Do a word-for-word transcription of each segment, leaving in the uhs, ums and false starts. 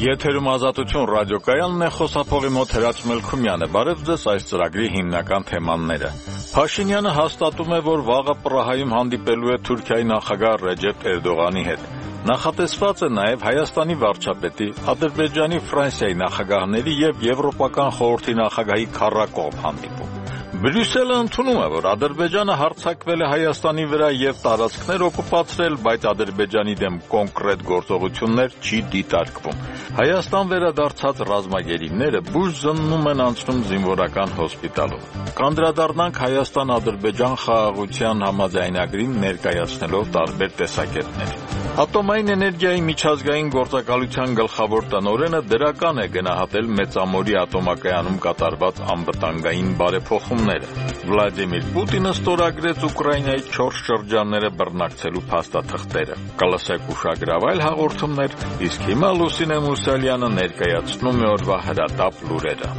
Եթերում Ազատություն ռադիոկայանն է, խոսափողի մոտ Հրաչ Մելքումյանը։ Բարև ձեզ, այս ծրագրի հիմնական թեմաները։ Փաշինյանը հաստատում է, որ վաղը Պրահայում հանդիպելու է Թուրքիայի նախագահ Ռեջեփ Էրդողանի հետ։ Նախատեսված է նաև Հայաստանի վարչապետի, Ադրբեջանի, Ֆրանսիայի նախագահների և Եվրոպական խորհրդի նախագահի քառակողմ հանդիպում։ Բրյուսելը ընդունում է, որ Ադրբեջանը հարձակվել է Հայաստանի վրա և տարածքներ օկուպացրել, բայց Ադրբեջանի դեմ կոնկրետ գործողություններ չի դիտարկվում։ Հայաստան վերադարձած ռազմագերիները բուժզննում են անցնում զինվորական հոսպիտալում։ Կանդրադառնանք Հայաստան-Ադրբեջան խաղաղության համաձայնագրին, ներկայացնելով տարբեր տեսակետներ։ Ատոմային էներգիայի միջազգային գործակալության գլխավոր տնօրենը դրական է գնահատել Մեծամորի ատոմակայանում կատարված անվտանգային բարեփոխումները։ Վլադիմիր Պուտինը ստորագրեց Ուկրաինայի չորս շրջանները բռնակցելու փաստաթղթերը։ Կլսեք ուշագրավ այլ հաղորդումներ, իսկ հիմա Լուսինե Մուսալյանը ներկայացնում է օրվա հրատապ լուրերը։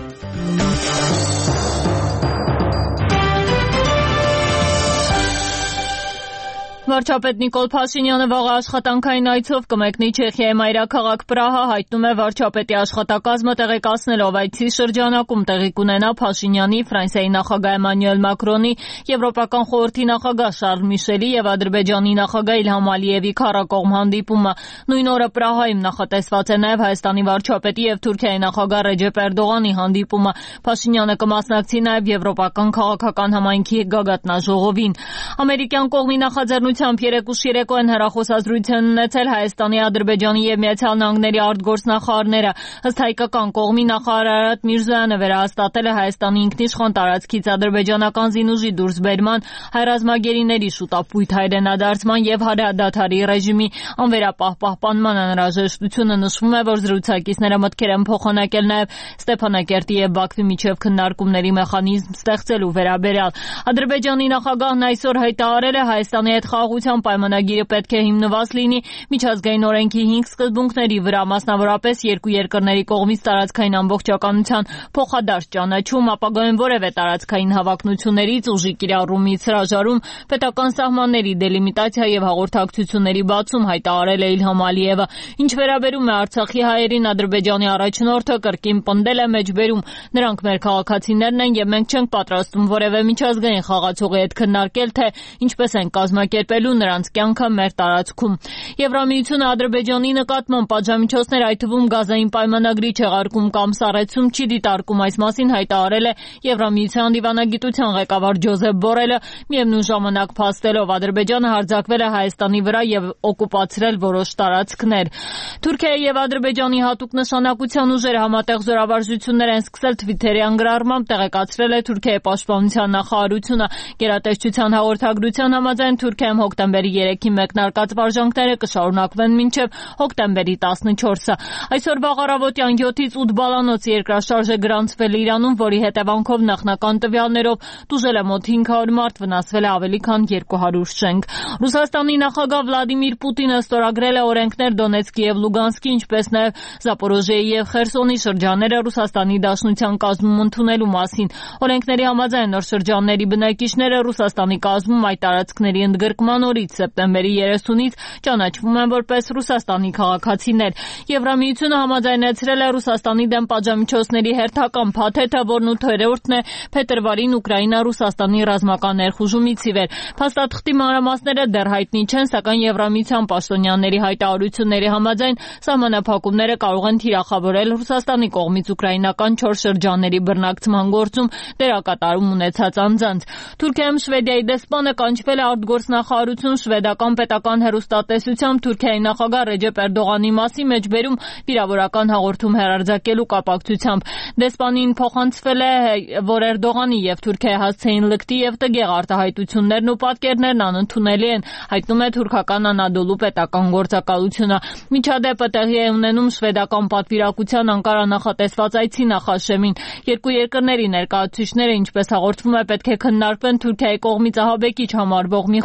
Վարչապետ Նիկոլ Փաշինյանը վաղ աշխատանքային այցով կմեկնի Չեխիայի մայրաքաղաք Պրահա, հայտնում է վարչապետի աշխատակազմը, տեղեկացնելով այցի շրջանակում տեղի կունենա Փաշինյանի, Ֆրանսիայի նախագահ Էմանուել Մակրոնի, Եվրոպական խորհրդի նախագահ Շարլ Միշելի և Ադրբեջանի նախագահ Իլհամ Ալիևի քառակողմ հանդիպումը։ Նույն օրը Պրահայում նախատեսված է նաև Հայաստանի վարչապետի և Թուրքիայի նախագահ Ռեջեփ Էրդողանի հանդիպումը։ Փաշինյանը կմասնակցի նաև Եվրոպական քաղաքական համայնքի գագաթնաժողովին։ Ամերիկյան կողմի նախաձեռնությամբ երեկուշիրեկոյան հեռախոսազրույց են ունեցել Հայաստանի, Ադրբեջանի և Միացյալ Նահանգների արտգործնախարարները։ Ըստ հայկական կողմի, նախարար Արարատ Միրզոյանը վերահաստատել է Հայաստանի ինքնիշխան տարածքից ադրբեջանական զինուժի դուրսբերման, հայ ռազմագերիների շուտապույտ հայրենադարձման և հրադադարի ռեժիմի անվերապահ պահպանման անհրաժեշտությունը։ Նշվում է, որ զրուցակիցները մտքեր են փոխանակել նաև Ստեփանակերտի և Բաքվի միջև քննարկումների մեխանիզմ ստեղծելու վերաբերյալ։ Ադրբեջանի նախագահն այսօր հայտարարել է Հայաստանի հետ խաղաղության պայմանագիրը պետք է հիմնված լինի միջազգային օրենքի հինգ սկզբունքների վրա, մասնավորապես երկու երկրների կողմից տարածքային ամբողջականության փոխադարձ ճանաչում, ապագայում որևէ տարածքային հավակնություններից, ուժի կիրառումից հրաժարում, պետական սահմանների դելիմիտացիա և հաղորդակցությունների բացում, հայտարարել է Իլհամ Ալիևը։ Ինչ վերաբերում է Արցախի հայերին, Ադրբեջանի առաջնորդը կրկին պնդել է մեջբերում. նրանք մեր քաղաքացիներն են և մենք չենք պատրաստվում որևէ միջազգային խաղացողի հետ քննարկել, թե ինչպես են կազմակերպելու նրանց կյանքը մեր տարածքում։ Եվրամիությունը Ադրբեջանի նկատմամբ պատժամիջոցներ, այդ թվում գազային պայմանագրի չեղարկում կամ սառեցում չի դիտարկում, այս մասին հայտարարել է Եվրամիության դիվանագիտության ղեկավար Ջոզեփ Բորելը, միևնույն ժամանակ փաստելով Ադրբեջանը հարձակվել է Հայաստանի վրա և օկուպացրել որոշ տարածքներ։ Թուրքիայի և Ադրբեջանի հատուկ նշանակության ուժերը համատեղ զորավարժություններ են սկսել Թվիթերյան գրառմամբ տեղեկացրել է Թուրքիայի պաշտպանության նախարարությունը։ Գերատեսչության հաղորդագրության համաձայն Թուրքիայում հոկտեմբերի երեքին մեկնարկած վարժանքները կշարունակվեն մինչև հոկտեմբերի տասնչորսը։ Այսօր վաղ առավոտյան յոթից ութ բալանոց երկրաշարժ է գրանցվել Իրանում, որի հետևանքով նախնական տվյալներով տուժել է մոտ հինգ հարյուր մարդ, վնասվել է ավելի քան երկու հարյուր շենք։ Ռուսաստանի նախագահ Վլադիմիր Պուտինը ստորագրել է օրենքներ Դոնեցկի և Լուգանսկի, ինչպես նաև Զապորոժիեի և Խերսոնի շրջանները Ռուսաստանի Դաշնության կազմում ընդունելու մասին։ Օրենքների համաձայն նոր շրջանների բնակիչները Ռուսաստանի կազմում այդ տարածքների ընդգրկման օրից սեպտեմբերի երեսունից ճանաչվում են որպես Ռուսաստանի քաղաքացիներ։ Եվրամիությունը համաձայնեցրել է Ռուսաստանի դեմ պատժամիջոցների հերթական փաթեթը, որն ութերորդն է փետրվարին Ուկրաինա-Ռուսաստանի ռազմական ներխուժումից ի վեր։ Փաստաթղթի մանրամասները դեռ հայտնի չեն, սակայն Եվրամիության պաշտոնյաների հայտարարությունների համաձայն սահմանափակումները կարող են թիրախավորել Ռուսաստանի կողմից ուկրաինական չորս շրջանների բռնակցման գործում դերակատարում ունեցած անձանց։ Թուրքիայում Շվեդիայի դեսպանը կանչվել է արտգործնախարարություն, շվեդական պետական հեռուստատեսությամբ Թուրքիայի նախագահ Ռեջեփ Էրդողանի մասի մեջբերում վիրավորական հաղորդում հեռարձակելու կապակցությամբ։ Դեսպանին փոխանցվել է, որ Էրդողանի և Թուրքիայի հասցեին լկտի և տգեղ արտահայտություններն ու պատկերներն անընդունելի են, հայտնում է թուրքական Անադոլու պետական գործակալությունը։ Միջադեպը տեղի է ունենում շվեդական պատվիրակության Անկարա նախատեսված այցի նախաշեմին։ Երկու երկրների ներկայացուցիչները, ինչպես հաղորդվում է, պետք է քննարկվեն Թուրքիայի կողմից ահաբեկիչ համարվող մի խումբ անձանց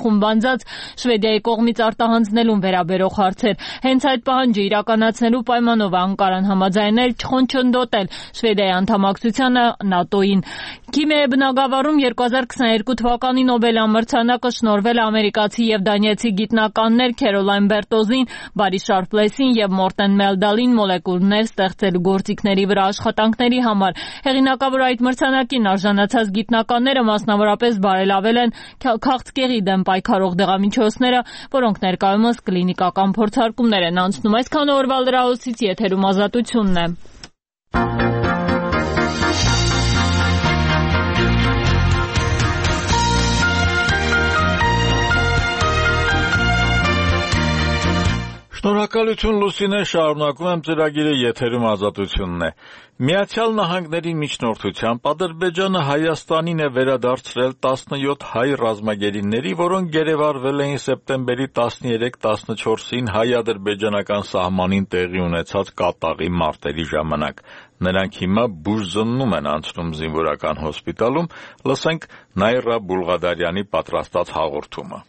սկսած Շվեդիայի կողմից արտահանձնելուն վերաբերող հարցեր։ Հենց այդ պահանջը իրականացնելու պայմանով Անկարան համաձայնել չխոչընդոտել Շվեդիայի անդամակցությանը ՆԱՏՕ-ին։ Քիմիայի բնագավառում երկու հազար քսաներկու թվականի Նոբելյան մրցանակը շնորհվել է ամերիկացի եւ դանիեցի գիտնականներ Քերոլայն Բերտոզին, Բարի Շարպլեսին եւ Մորտեն Մելդալին մոլեկուլներ ստեղծելու գործիքների վրա աշխատանքների համար։ Հեղինակավոր այդ մրցանակին արժանացած գիտնականները մասնավորապես բարելավել են քաղցկեղի դեմ պայքարող դեղամիջոցները, որոնք ներկայումս կլինիկական փորձարկումներ են անցնում։ Այսքան օրվա լրահոսից եթերում Ազատությունն է։ Շնորհակալություն Լուսինե, շարունակում եմ ծրագիրը, եթերում Ազատությունն է։ Միացյալ Նահանգների միջնորդությամբ Ադրբեջանը Հայաստանին է վերադարձրել տասնյոթ հայ ռազմագերիների, որոնք գերեվարվել էին սեպտեմբերի տասներեք տասնչորսին հայ-ադրբեջանական սահմանին տեղի ունեցած կատաղի մարտերի ժամանակ։ Նրանք հիմա բուժզննում են անցնում զինվորական հոսպիտալում։ Լսենք Նայրա Բուլղադարյանի պատրաստած հաղորդումը։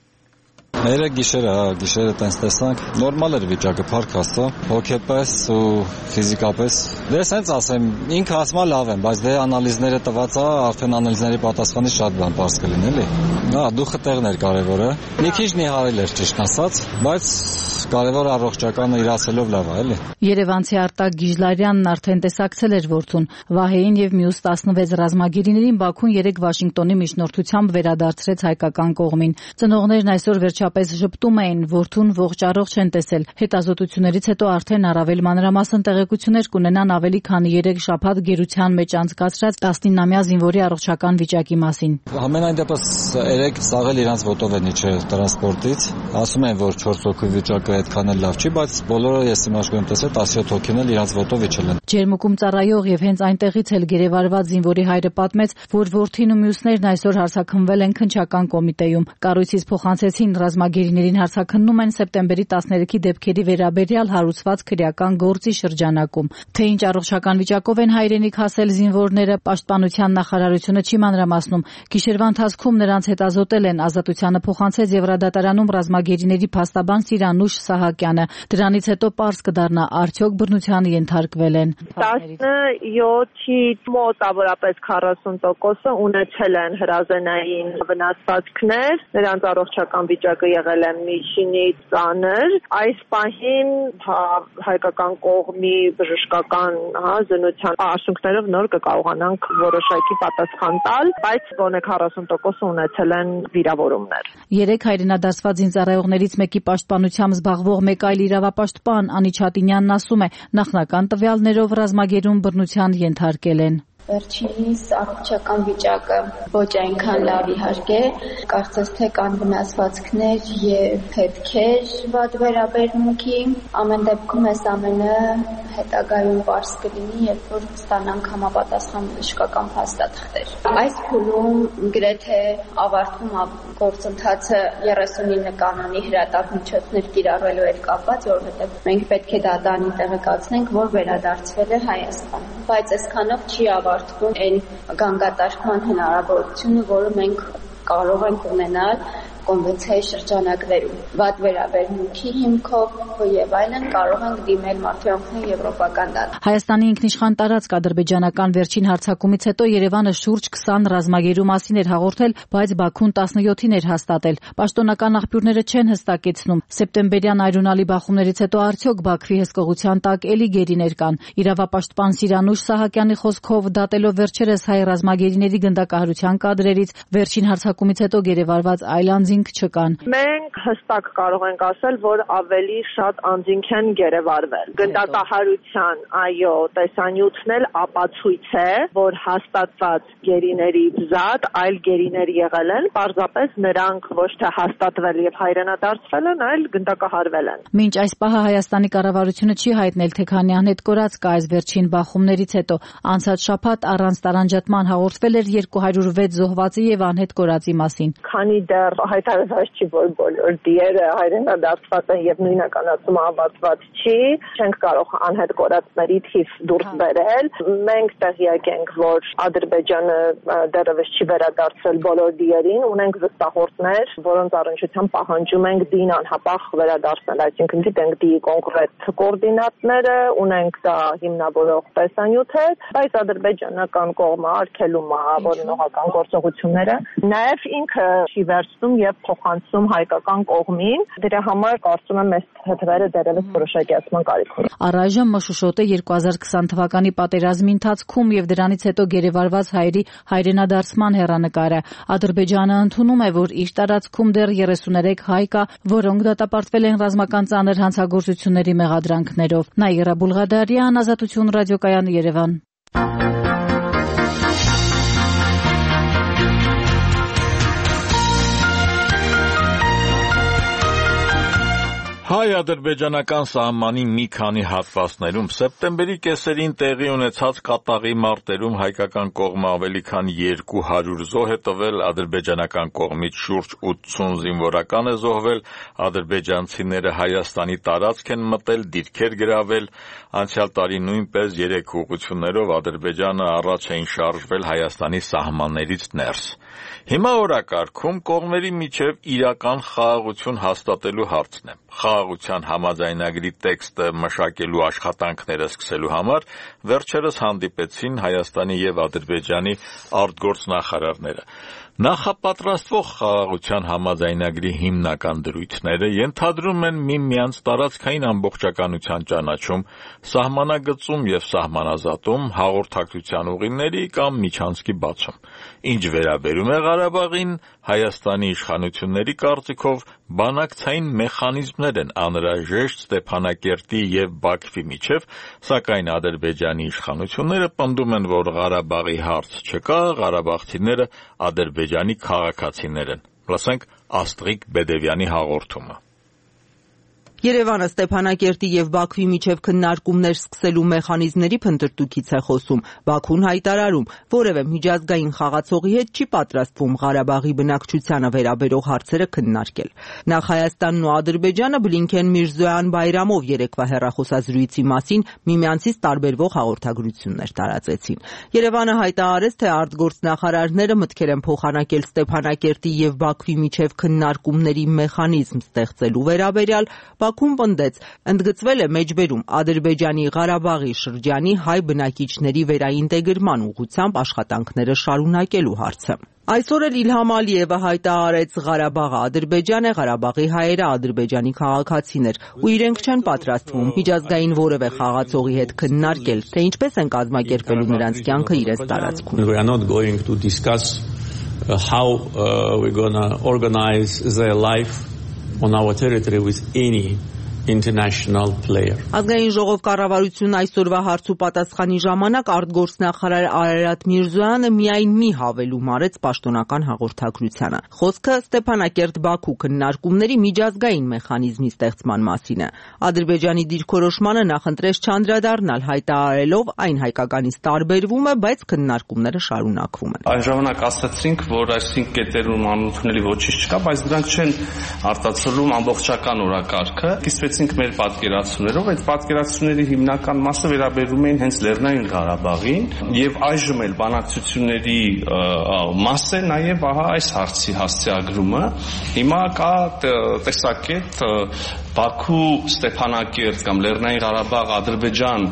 Մերը գիշերը, հա, գիշերը տենց տեսանք, նորմալ էր վիճակը, փառք Աստծո, հոգեպես ու ֆիզիկապես։ Դե սենց ասեմ, ինքը ասма լավ եմ, բայց դե անալիզները տված է, արդեն անալիզների պատասխանից շատ բան պարզ կլինի, էլի։ Հա, դուխը տեղն էր կարևորը։ Մի քիչ նիհարել էր ճիշտ ասած, բայց կարևոր առողջականը իրացելով լավ է, էլի։ Երևանցի Արտակ Գիժլարյանն արդեն տեսակցել էր որդուն։ Վահեին եւ մյուս տասնվեց ռազմագերիներին Բաքուն երեք Վաշինգտոնի միջնորդությամբ վերադարձրեց հայկական կողմին։ Ծնողներն այսօր վերջապես ժպտում էին, որդուն ողջ առողջ են տեսել։ Հետազոտություններից հետո արդեն առավել մանրամասն տեղեկություններ կունենան ավելի քան երեք շաբաթ գերության մեջ անցկացրած տասնինամյա զինվորի առողջական վիճակի մասին։ Համենայն դեպս երեք սաղել իրանց ոտով են իջել տրանսպորտից։ Ասում են, որ չորս հոգու վիճակը այդքան էլ լավ չի, բայց բոլորը ես իմ աշխարհում տեսել տասնյոթ հոգին էլ իրանց ոտով իջել են։ Ջերմուկում ծառայող եւ հենց այնտեղից էլ գերեվարված զինվորի հայրը պատմեց, որ որդին ու մյուսներն այսօր հարցաքննվել են քննչական կոմիտեում։ Կառույցից փոխանցեցին ռազմագերիներին հարցաքննում են սեպտեմբերի տասներեքի դեպքերի վերաբերյալ հարուցված քրեական գործի շրջանակում։ Թե ինչ առողջական վիճակով են հայրենիք հասել զինվորները, պաշտպանության նախարարությունը չի մանրամասնում։ Գիշերվա ընթացքում նրանց հետազոտել են, Ազատությանը փոխանցեց Եվրադատարանում ռազմագերիների փաստաբան Սիրանուշ Սահակյանը։ Դրանից հետո պարզ կդառնա, արդյոք բռնության ենթարկվել են։ տասնյոթից մոտավորապես քառասուն տոկոսը ունեցել են հրազենային վնասվածքներ, նրանց առողջական վիճակը եղել է միջինից ծանր։ Այս պահին հայկական կողմի բժշկական զննության արդյունքներով նոր կկարողանանք որոշակի պատասխան տալ, բայց գոնե քառասուն տոկոսը ունեցել են վիրավորումներ։ Երեք հայրենադասված զինծառայողներից մեկի պաշտպանությամբ զբաղվող մեկ այլ իրավապաշտպան Անի Չատինյանն ասում է, նախնական տվյալներով ռազմագերում բռնության ենթարկել են։ Վերջինիս առողջական վիճակը ոչ այնքան լավ իհարկե, կարծես թե կան վնասվածքներ եւ հետքեր վատ վերաբերմունքի, ամեն դեպքում այս ամենը հետագայում պարզ կլինի, երբ որ ստանանք համապատասխան բժշկական փաստաթղթեր։ Այս փուլում գրեթե ավարտվում է գործընթացը երեսունինը կանոնի հրատապ միջոցներ կիրառելու հետ կապված, որովհետեւ մենք պետք է դատարանի տեղեկացնենք, որ վերադարձվել է Հայաստան, բայց այսքանով չի ավարտվում այն գանգատարկման հնարավորությունը, որը մենք կարող ենք ունենալ կոնվենցիայի շրջանակներում։ Վատ վերաբերմունքի հիմքով եւ այլն կարող ենք դիմել մարդու եվրոպական դատ։ Հայաստանի ինքնիշխան տարածք ադրբեջանական վերջին հարձակումից հետո Երևանը շուրջ քսան ռազմագերու մասին էր հաղորդել, բայց Բաքուն տասնյոթին էր հաստատել։ Պաշտոնական աղբյուրները չեն հստակեցնում, սեպտեմբերյան այրունալի բախումներից հետո արդյոք Բաքվի հսկողության տակ էլի գերիներ կան։ Իրավապաշտպան Սիրանուշ Սահակյանի խոսքով, դատելով վերջերս հայ ռազմագերիների գնդակահարության կադրերից, վերջին հարձակումից հետո գերեվարված այլ անձինք չկան։ Մենք հստակ կարող ենք ասել, որ ավելի շատ անձինք են գերեվարվել։ Գնդակահարության, այո, տեսանյութն էլ ապացույց է, որ հաստատված գերիներից զատ այլ գերիներ եղել են, պարզապես նրանք ոչ թե հաստատվել եւ հայրենադարձվել են, այլ գնդակահարվել են։ Մինչ այս պահը Հայաստանի կառավարությունը չի հայտնել, թե քանի անհետ կորած կա այս վերջին բախումներից հետո։ Անցած շաբաթ առանց տարանջատման հաղորդվել էր երկու հարյուր վեց զոհվածի եւ անհետ կորածի մասին։ Քանի դեռ հայ հայտարարված չի, որ բոլոր դիերը հայրենադարձված են եւ նույնականացումը ավարտված չի, չենք կարող անհետ կորածների թիվ դուրս բերել։ Մենք տեղյակ ենք, որ Ադրբեջանը դեռևս չի վերադարձել բոլոր դիերին, ունենք վստահորդներ, որոնց առնչությամբ պահանջում ենք դին անհապաղ վերադարձնել, այսինքն գիտենք դիի կոնկրետ կոորդինատները, ունենք դա հիմնավորող տեսանյութեր, բայց ադրբեջանական կողմը արգելում է որոնողական գործողությունները, նաև ինքը չի վերցնում եւ փոխանցում հայկական կողմին, դրա համար կարծում եմ այս թվերը դեռևս որոշակիացման կարիք ունեն։ Առայժմ Մշուշոտը երկու հազար քսան թվականի պատերազմի ընթացքում եւ դրանից հետո գերեվարված հայերի հայրենադարձման հեռանկարը։ Ադրբեջանը ընդունում է, որ իր տարածքում դեռ երեսուներեք հայ կա, որոնք դատապարտվել են ռազմական ծանր հանցագործությունների մեղադրանքներով։ Նաիրա Բուլղադարյան, Ազատություն ռադիոկայան, Երևան։ Հայ-ադրբեջանական սահմանի մի քանի հատվածներում սեպտեմբերի կեսերին տեղի ունեցած կատաղի մարտերում հայկական կողմը ավելի քան երկու հարյուր զոհ է տվել, ադրբեջանական կողմից շուրջ ութսուն զինվորական է զոհվել, ադրբեջանցիները Հայաստանի տարածք են մտել, դիրքեր գրավել, անցյալ տարի նույնպես երեք ուղղություններով Ադրբեջանը առաջ էին շարժվել Հայաստանի սահմաններից ներս։ Հիմա օրակարգում կողմերի միջև իրական խաղաղություն հաստատելու հարցն է։ Խաղաղության համաձայնագրի տեքստը մշակելու աշխատանքները սկսելու համար վերջերս հանդիպեցին Հայաստանի եւ Ադրբեջանի արտգործնախարարները։ Նախապատրաստվող խաղաղության համաձայնագրի հիմնական դրույթները ենթադրում են միմյանց տարածքային ամբողջականության ճանաչում, սահմանագծում եւ սահմանազատում, հաղորդակցության ուղիների կամ միջանցքի բացում։ Ինչ վերաբերում է Ղարաբաղին, Հայաստանի իշխանությունների կարծիքով բանակցային մեխանիզմներ են անհրաժեշտ Ստեփանակերտի եւ Բաքվի միջև, սակայն Ադրբեջանի իշխանությունները պնդում են, որ Ղարաբաղի հարց չկա, ղարաբաղցիները Ադրբեջանի քաղաքացիներ են։ Լսենք Աստղիկ Բեդևյանի հաղորդումը։ Երևանը Ստեփանակերտի եւ Բաքվի միջև քննարկումներ սկսելու մեխանիզմների փնտրտուքից է խոսում։ Բաքուն հայտարարում, որևէ միջազգային խաղացողի հետ չի պատրաստվում Ղարաբաղի բնակչությանը վերաբերող հարցերը քննարկել։ Նախ Հայաստանն ու Ադրբեջանը Բլինքեն Միրզոյան Բայրամով երեկվա հեռախոսազրույցի մասին միմյանցից տարբերվող հաղորդագրություններ տարածեցին։ Երևանը հայտարարեց, թե արտգործնախարարները մտքեր են փոխանակել Ստեփանակերտի եւ Բաքվի միջև քննարկումների մեխանիզմ ստեղծելու վերաբերյալ, Բաքուն պնդեց, ընդգծվել է մեջբերում Ադրբեջանի Ղարաբաղի շրջանի հայ բնակիչների վերաինտեգրման ուղղությամբ աշխատանքները շարունակելու հարցը։ Այսօր էլ Իլհամ Ալիևը հայտարարեց, Ղարաբաղը Ադրբեջան է, Ղարաբաղի հայերը Ադրբեջանի քաղաքացիներ, ու իրենք չեն պատրաստվում միջազգային որևէ խաղացողի հետ քննարկել, թե ինչպես են կազմակերպելու նրանց կյանքը իրենց տարածքում։ We are not going to discuss how uh, we're going to organize their life on our territory with any international player. Ազգային ժողով կառավարությունն այսօրվա հարց ու պատասխանի ժամանակ արտգործնախարար Արարատ Միրզոյանը միայն մի հավելում արեց պաշտոնական հաղորդագրությանը։ Խոսքը Ստեփանակերտ-Բաքու քննարկումների միջազգային մեխանիզմի ստեղծման մասին է։ Ադրբեջանի դիրքորոշմանը նախընտրեց չանդրադառնալ, հայտարարելով այն հայկականից տարբերվում է, բայց քննարկումները շարունակվում են։ Այն ժամանակ ասացինք, որ այսինքն կետերում անընդունելի ոչինչ չկա, բայց դրանք չեն արտացոլում ամբողջական օրակարգը։ Իսկ մեր պատկերացումներով այդ պատկերացումների հիմնական մասը վերաբերում էին հենց Լեռնային Ղարաբաղին եւ այժմ էլ բանակցությունների մաս է նաեւ ահա այս հարցի հասցեագրումը։ Հիմա կա տեսակետ Բաքու, Ստեփանակերտ կամ Լեռնային Ղարաբաղ, Ադրբեջան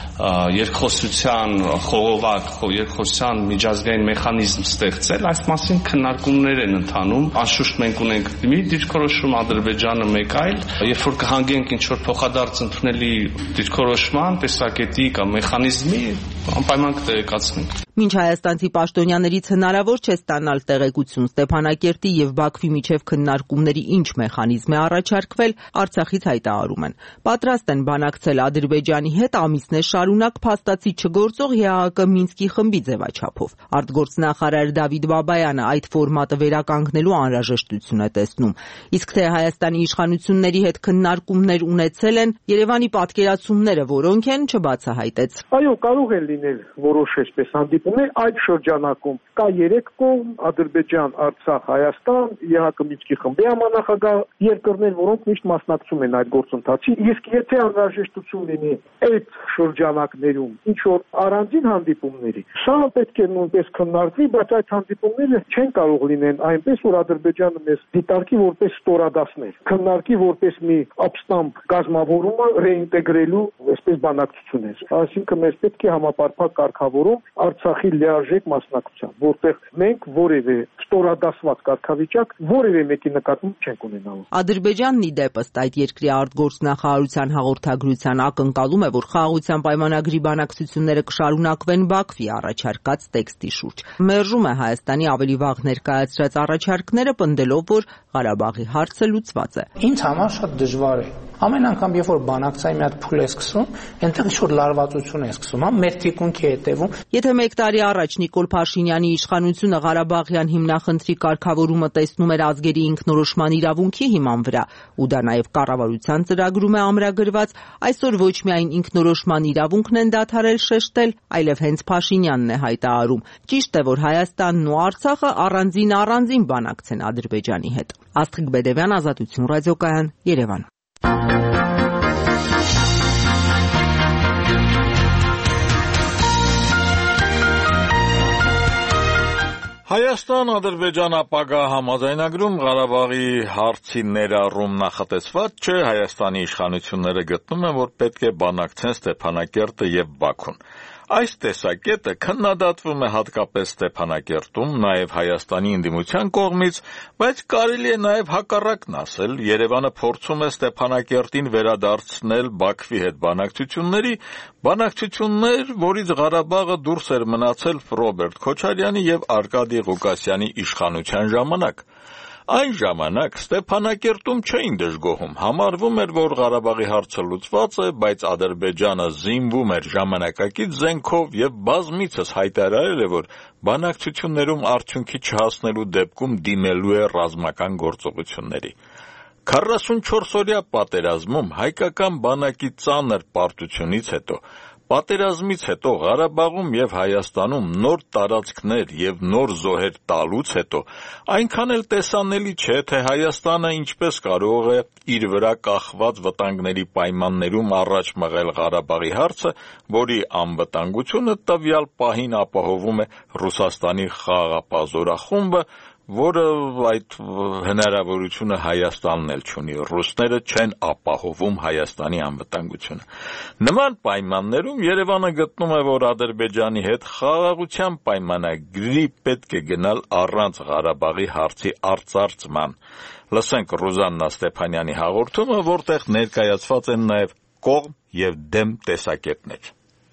երկխոսության խողովակ, երկխոսության միջազգային մեխանիզմ ստեղծել, այս մասին քննարկումներ են ընթանում։ Անշուշտ մենք ունենք մի դիրքորոշում, Ադրբեջանը մեկ այլ, երբ որ կհանգենք ինչ-որ փոխադարձ ընդունելի դիրքորոշման, տեսակետի կամ մեխանիզմի, անպայման կտեղեկացնենք։ Մինչ հայաստանցի պաշտոնյաներից հնարավոր չէ ստանալ տեղեկություն Ստեփանակերտի եւ Բաքվի միջև քննարկումների ինչ մեխանիզմ է առաջարկվել, Արցախից հայտարարում են։ Պատրաստ են բանակցել Ադրբեջանի հետ ամիսներ շարունակ փաստացի չգործող ԵԱՀԿ Մինսկի խմբի ձևաչափով։ Արտգործնախարար Դավիթ Բաբայանը այդ ֆորմատը վերականգնելու անհրաժեշտություն է տեսնում։ Իսկ թե Հայաստանի իշխանությունների հետ քննարկումներ ունեցել են, Երևանի պատկերացումները որոնք են, չբացահայտեց։ Այո, կարող է լինել որոշ այսպես հանդիպ հանդիպումներ այդ շրջանակում։ Կա երեք կողմ՝ Ադրբեջան, Արցախ, Հայաստան, ԵՀԿ Մինսկի խմբի համանախագահ երկրներ, որոնք միշտ մասնակցում են այդ գործընթացին։ Իսկ եթե անհրաժեշտություն լինի այդ շրջանակներում ինչ որ առանձին հանդիպումների, սա պետք է նույնպես քննարկվի, բայց այդ հանդիպումները չեն կարող լինեն այնպես, որ Ադրբեջանը մեզ դիտարկի որպես ստորադասներ, քննարկի որպես մի ապստամբ գազམ-ավորումը ռեինտեգրելու այսպես բանակցություններ։ Այսինքն մեզ պետք է համապարփակ կարգավորում Արցախի լիարժեք մասնակցության, որտեղ մենք որևէ ստորադասված կարգավիճակ որևէ մեկի նկատմամբ չենք ունենալու։ Ադրբեջանն ի դեպ ըստ այդ երկրի արտգործնախարարության հաղորդագրության ակնկալում է, որ խաղաղության պայմանագրի բանակցությունները կշարունակվեն Բաքվի առաջարկած տեքստի շուրջ։ Մերժում է Հայաստանի ավելի վաղ ներկայացրած առաջարկները, պնդելով, որ Ղարաբաղի հարցը լուծված է։ Ինձ համար շատ դժվար է։ Ամեն անգամ, երբ որ բանակցային մի հատ փուլ է սկսում, այնտեղ ինչ-որ լարվածություն է սկսում, հա, մեր թիկունքի հետևում։ Եթե մեկ տարի առաջ Նիկոլ Փաշինյանի իշխանությունը Ղարաբաղյան հիմնախնդրի կարգավորումը տեսնում էր ազգերի ինքնորոշման իրավունքի հիման վրա, ու դա նաև կառավարության ծրագրում է ամրագրված, այսօր ոչ միայն ինքնորոշման իրավունքն են դադարել շեշտել, այլև հենց Փաշինյանն է հայտարարում։ Ճիշտ է, որ Հայաստանն ու Արցախը առանձին-առանձին բանակցեն Ադրբեջանի հետ։ Աստղիկ Բեդևյան, Ազատություն ռադիոկայան, Երևան։ Հայաստան-Ադրբեջան ապագա համաձայնագրում Ղարաբաղի հարցի ներառում նախատեսված չէ, Հայաստանի իշխանությունները գտնում են, որ պետք է բանակցեն Ստեփանակերտը եւ Բաքուն։ Այս տեսակետը քննադատվում է հատկապես Ստեփանակերտում, նաև Հայաստանի ընդդիմության կողմից, բայց կարելի է նաև հակառակն ասել, Երևանը փորձում է Ստեփանակերտին վերադարձնել Բաքվի հետ բանակցությունների, բանակցություններ, որից Ղարաբաղը դուրս էր մնացել Ռոբերտ Քոչարյանի եւ Արկադի Ղուկասյանի իշխանության ժամանակ։ Այն ժամանակ Ստեփանակերտում չէին դժգոհում, համարվում էր, որ Ղարաբաղի հարցը լուծված է, բայց Ադրբեջանը զինվում էր ժամանակակից զենքով եւ բազմիցս հայտարարել է, որ բանակցություններում արդյունքի չհասնելու դեպքում դիմելու է ռազմական գործողությունների։ քառասունչորսօրյա պատերազմում հայկական բանակի ծանր պարտությունից հետո Պատերազմից հետո Ղարաբաղում եւ Հայաստանում նոր տարածքներ եւ նոր զոհեր տալուց հետո այնքան էլ տեսանելի չէ, թե Հայաստանը ինչպես կարող է իր վրա կախված վտանգների պայմաններում առաջ մղել Ղարաբաղի հարցը, որի անվտանգությունը տվյալ պահին ապահովում է Ռուսաստանի խաղաղապահ զորախումբը, որը այդ հնարավորությունը Հայաստանն էլ չունի, ռուսները չեն ապահովում Հայաստանի անվտանգությունը։ Նման պայմաններում Երևանը գտնում է, որ Ադրբեջանի հետ խաղաղության պայմանագրի պետք է գնալ առանց Ղարաբաղի հարցի արծարծման։ Լսենք Ռուզաննա Ստեփանյանի հաղորդումը, որտեղ ներկայացված են նաև կողմ եւ դեմ տեսակետներ։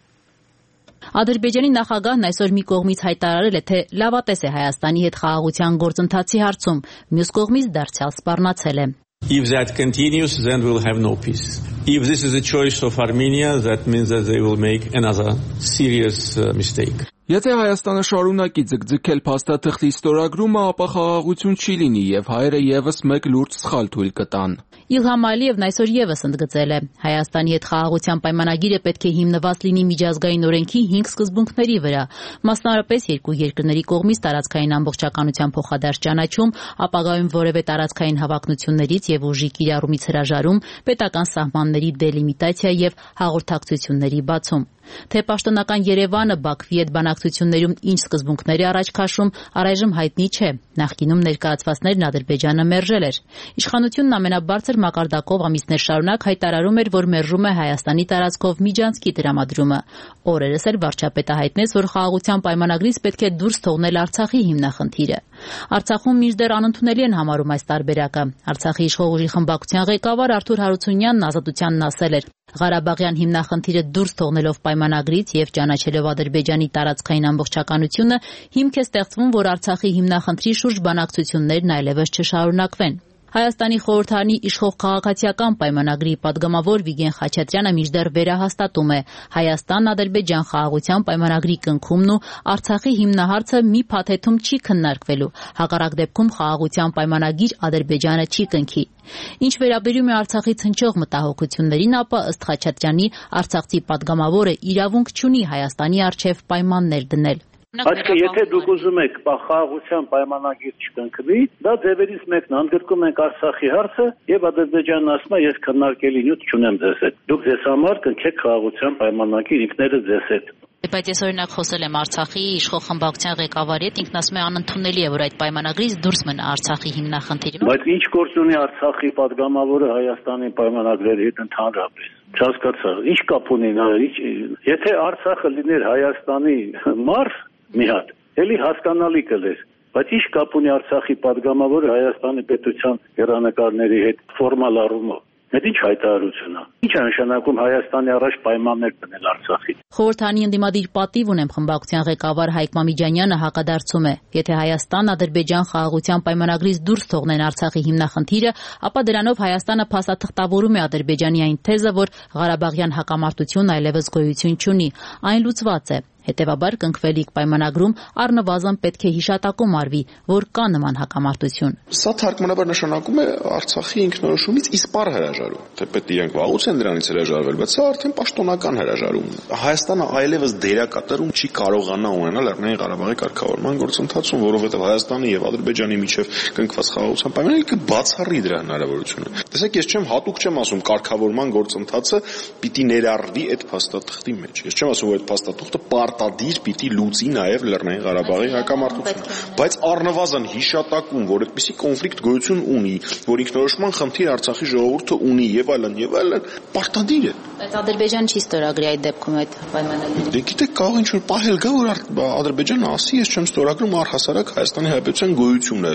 Ադրբեջանի նախագահն այսօր մի կողմից հայտարարել է, թե լավատես է Հայաստանի հետ խաղաղության գործընթացի հարցում, մյուս կողմից դարձյալ սպառնացել է։ If that continues, then we'll have no peace. If this is a choice of Armenia, that means that they will make another serious uh, mistake. Եթե Հայաստանը շարունակի ձգձգել փաստաթղթի ստորագրումը, ապա խաղաղություն չի լինի եւ հայերը եւս մեկ լուրջ սխալ թույլ կտան։ Իլհամ Ալիևն այսօր եւս ընդգծել է. Հայաստանի հետ խաղաղության պայմանագիրը պետք է հիմնված լինի միջազգային օրենքի հինգ սկզբունքների վրա, մասնավորապես երկու երկրների կողմից տարածքային ամբողջականության փոխադարձ ճանաչում, ապագայում որևէ տարածքային հավակնություններից եւ ուժի կիրառումից հրաժարում, պետական սահմանների դելիմիտացիա եւ հաղորդակցությունների բացում։ Թե պաշտոնական Երևանը Բաքվի հետ բանակցություններում ինչ սկզբունքներ է առաջ քաշում, առայժմ հայտնի չէ։ Նախկինում ներկայացվածներն Ադրբեջանը մերժել էր։ Իշխանությունն ամենաբարձր մակարդակով ամիսներ շարունակ հայտարարում էր, որ մերժում է Հայաստանի տարածքով միջանցքի տրամադրումը։ Օրերս էլ վարչապետը հայտնեց, որ խաղաղության պայմանագրից պետք է դուրս թողնել Արցախի հիմնախնդիրը։ Արցախում մինչդեռ անընդունելի են համարում այս տարբերակը։ Արցախի իշխող ուժի խմբակցության ղեկավար Արթուր Հարությունյանն Ազատությանն ասել էր. Ղարաբաղյան հիմնախնդիրը դուրս թողնելով պայմանագրից եւ ճանաչելով Ադրբեջանի տարածքային ամբողջականությունը, հիմք է ստեղծվում, որ Արցախի հիմնախնդրի շուրջ բանակցություններն այլևս չշարունակվեն։ Հայաստանի խորհրդարանի իշխող քաղաքացիական պայմանագրի պատգամավոր Վիգեն Խաչատրյանը մինչդեռ վերահաստատում է Հայաստան-Ադրբեջան խաղաղության պայմանագրի կնքումն ու Արցախի հիմնահարցը մի փաթեթում չի քննարկվելու, հակառակ դեպքում խաղաղության պայմանագիր Ադրբեջանը չի կնքի։ Ինչ վերաբերում է Արցախից հնչող մտահոգություններին, ապա ըստ Խաչատրյանի Արցախցի պատգամավորը իրավունք չունի Հայաստանի առջև պայմաններ դնել։ Այսինքն եթե դուք ուզում եք խաղաղության պայմանագիր չկնքվի, դա ձևերից մեկն է, ընդգրկում ենք Արցախի հարցը եւ Ադրբեջանն ասում է ես քննարկելի նյութ չունեմ ձեզ հետ։ Դուք ձեզ համար կնքեք խաղաղության պայմանագիր ինքներդ ձեզ հետ։ Բայց ես օրինակ խոսել եմ Արցախի իշխող խմբակցության ղեկավարի հետ, ինքն ասում է անընդունելի է, որ այդ պայմանագրից դուրս մնա Արցախի հիմնախնդիրը։ Բայց ինչ գործ ունի Արցախի падգամավորը Հայաստանի պայմանագրերի հետ ընդհանրապես։ Չհասկացա, ինչ կապ ունի նա, եթե Արցախը լիներ Հայաստանի մարզ մի հատ, էլի հասկանալի կլեր, բայց ինչ կապ ունի Արցախի падգամավորը Հայաստանի պետության հեռանկարների հետ ֆորմալ առումով։ Այդ ինչ հայտարարություն է։ Ինչ է նշանակում Հայաստանի առաջ պայմաններ դնել Արցախի։ Խորհրդանի ընդդիմադիր պատիվ ունեմ խմբակցության ղեկավար Հայկ Մամիջանյանը հակադարձում է. եթե Հայաստան-Ադրբեջան խաղաղության պայմանագրից դուրս թողնեն Արցախի հիմնախնդիրը, ապա դրանով Հայաստանը փաստաթղթավորում է Ադրբեջանի այն թեզը, որ Ղարաբաղյան հակամարտությունն այլևս գոյություն չունի։ Այն լուծված է։ Հետևաբար կնքվելիք պայմանագրում առնվազն պետք է հիշատակում արվի, որ կա նման հակամարտություն։ Սա թարգմանաբար նշանակում է Արցախի ինքնորոշումից իսպառ հրաժարում։ Թեպետ իրենք վաղուց են դրանից հրաժարվել, բայց սա արդեն պաշտոնական հրաժարում է։ Հայաստանը այլևս դերակատարում չի կարողանա ունենալ Լեռնային Ղարաբաղի կարգավորման գործընթացում, որովհետև Հայաստանի եւ Ադրբեջանի միջև կնքված խաղաղության պայմանները կբացառի դրա հնարավորությունը։ Տեսեք, ես չեմ հատուկ չեմ ասում կարգավորման գործընթացը պիտի ներառվի այդ փաստաթղթի մեջ։ Ես չեմ ասում, որ այդ փաստաթղթը պարտադիր պիտի լուծի նաև Լեռնային Ղարաբաղի հակամարտությունը, բայց առնվազն հիշատակում, որ այդպիսի կոնֆլիկտ գոյություն ունի, որ ինքնորոշման խնդիր Արցախի ժողովուրդը ունի եւ այլն եւ այլն, պարտադիր է։ Բայց Ադրբեջանը չի ստորագրի այդ դեպքում այդ պայմանագիրը։ Դե գիտեք, կարող ինչ որ պահել գա, որ Ադրբեջանը ասի, ես չեմ ստորագրում առհասարակ Հայաստանի Հանրապետության գոյությունը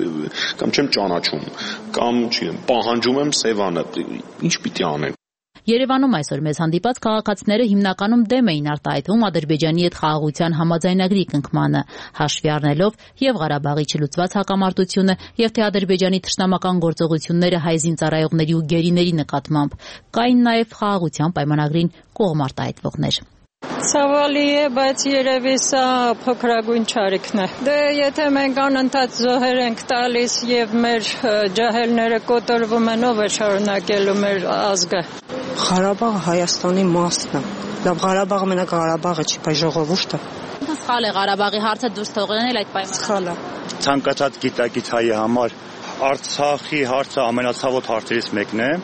կամ չեմ ճանաչում, կամ չգիտեմ, պահանջում եմ Սևանը, ինչ պիտի անեն։ Երևանում այսօր մեզ հանդիպած քաղաքացիները հիմնականում դեմ էին արտահայտվում Ադրբեջանի հետ խաղաղության համաձայնագրի կնքմանը, հաշվի առնելով եւ Ղարաբաղի չլուծված հակամարտությունը, եւ թե Ադրբեջանի թշնամական գործողությունները հայ զինծառայողների ու գերիների նկատմամբ, կային նաեւ խաղաղության պայմանագրին կողմ արտահայտվողներ։ Ցավալի է, բայց երևի սա փոքրագույն չարիքն է։ Դե եթե մենք անընդհատ զոհեր ենք տալիս եւ մեր ջահելները կոտորվում են, ով է շարունակելու մեր ազգը։ Ղարաբաղը Հայաստանի մասն է։ Լավ, Ղարաբաղը մենակ Ղարաբաղը չի, բայց ժողովուրդը։ Սխալ է Ղարաբաղի հարցը դուրս թողնել այդ պայմանագրից։ Սխալ է։ Ցանկացած գիտակից հայի համար Արցախի հարցը ամենացավոտ հարցերից մեկն է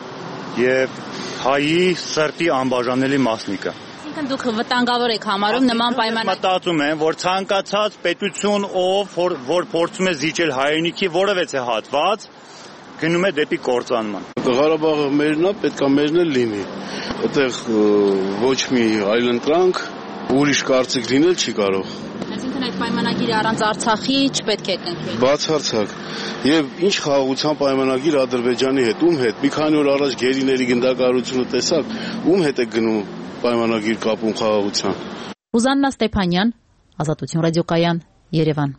եւ հայի սրտի անբաժանելի մասնիկը։ Այսինքն դուք վտանգավոր եք համարում նման պայմանագրեր։ Մտածում եմ, որ ցանկացած պետություն, ով որ փորձում է զիջել հայրենիքի որևէ հատված, գնում է դեպի կործանման։ Ղարաբաղը մերն է, պետք է մերն էլ լինի։ Այդտեղ ոչ մի այլընտրանք, ուրիշ կարծիք լինել չի կարող։ Այսինքն այդ պայմանագիրը առանց Արցախի չպետք է կնքվի։ Բացարձակ։ Եվ ինչ խաղաղության պայմանագիր Ադրբեջանի հետ, ում հետ։ Մի քանի օր առաջ գերիների գնդակահարությունը տեսակ, ում հետ է գնում պայմանագիր կապում խաղաղության։ Ուզաննա Ստեփանյան, Ազատություն ռադիոկայան, Երևան։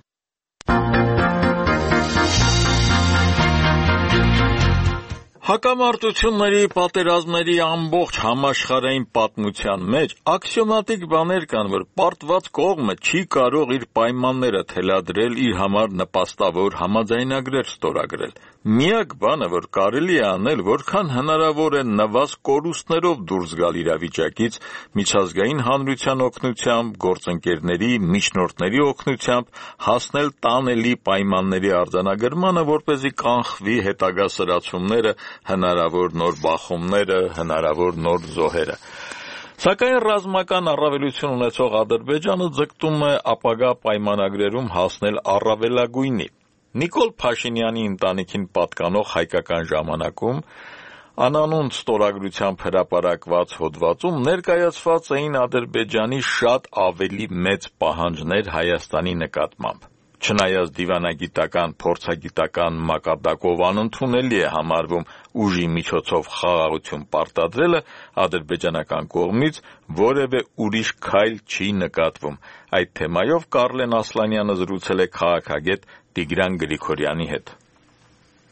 Հակամարտությունների, պատերազմների ամբողջ համաշխարհային պատմության մեջ աքսիոմատիկ բաներ կան, որ պարտված կողմը չի կարող իր պայմանները թելադրել իր համար նպաստավոր համաձայնագրեր ստորագրել։ Միակ բանը, որ կարելի է անել, որքան հնարավոր է նվազ կորուստներով դուրս գալ իրավիճակից, միջազգային հանրության օգնությամբ, գործընկերների, միջնորդների օգնությամբ հասնել տանելի պայմանների արձանագրմանը, որպեսզի կանխվի հետագա սրացումները, հնարավոր նոր բախումները, հնարավոր նոր զոհերը։ Սակայն ռազմական առավելություն ունեցող Ադրբեջանը ձգտում է ապագա պայմանագրերում հասնել առավելագույնի։ Նիկոլ Փաշինյանի ընտանիքին պատկանող հայկական ժամանակում անանուն ստորագրությամբ հրապարակված հոդվածում ներկայացված էին Ադրբեջանի շատ ավելի մեծ պահանջներ Հայաստանի նկատմամբ։ Չնայած դիվանագիտական, փորձագիտական մակարդակով անընդունելի է համարվում ուժի միջոցով խաղաղություն պարտադրելը, ադրբեջանական կողմից որևէ ուրիշ քայլ չի նկատվում։ Այդ թեմայով Կարլեն Ասլանյանը զրուցել է քաղաքագետ Տիգրան Գրիգորյանի հետ։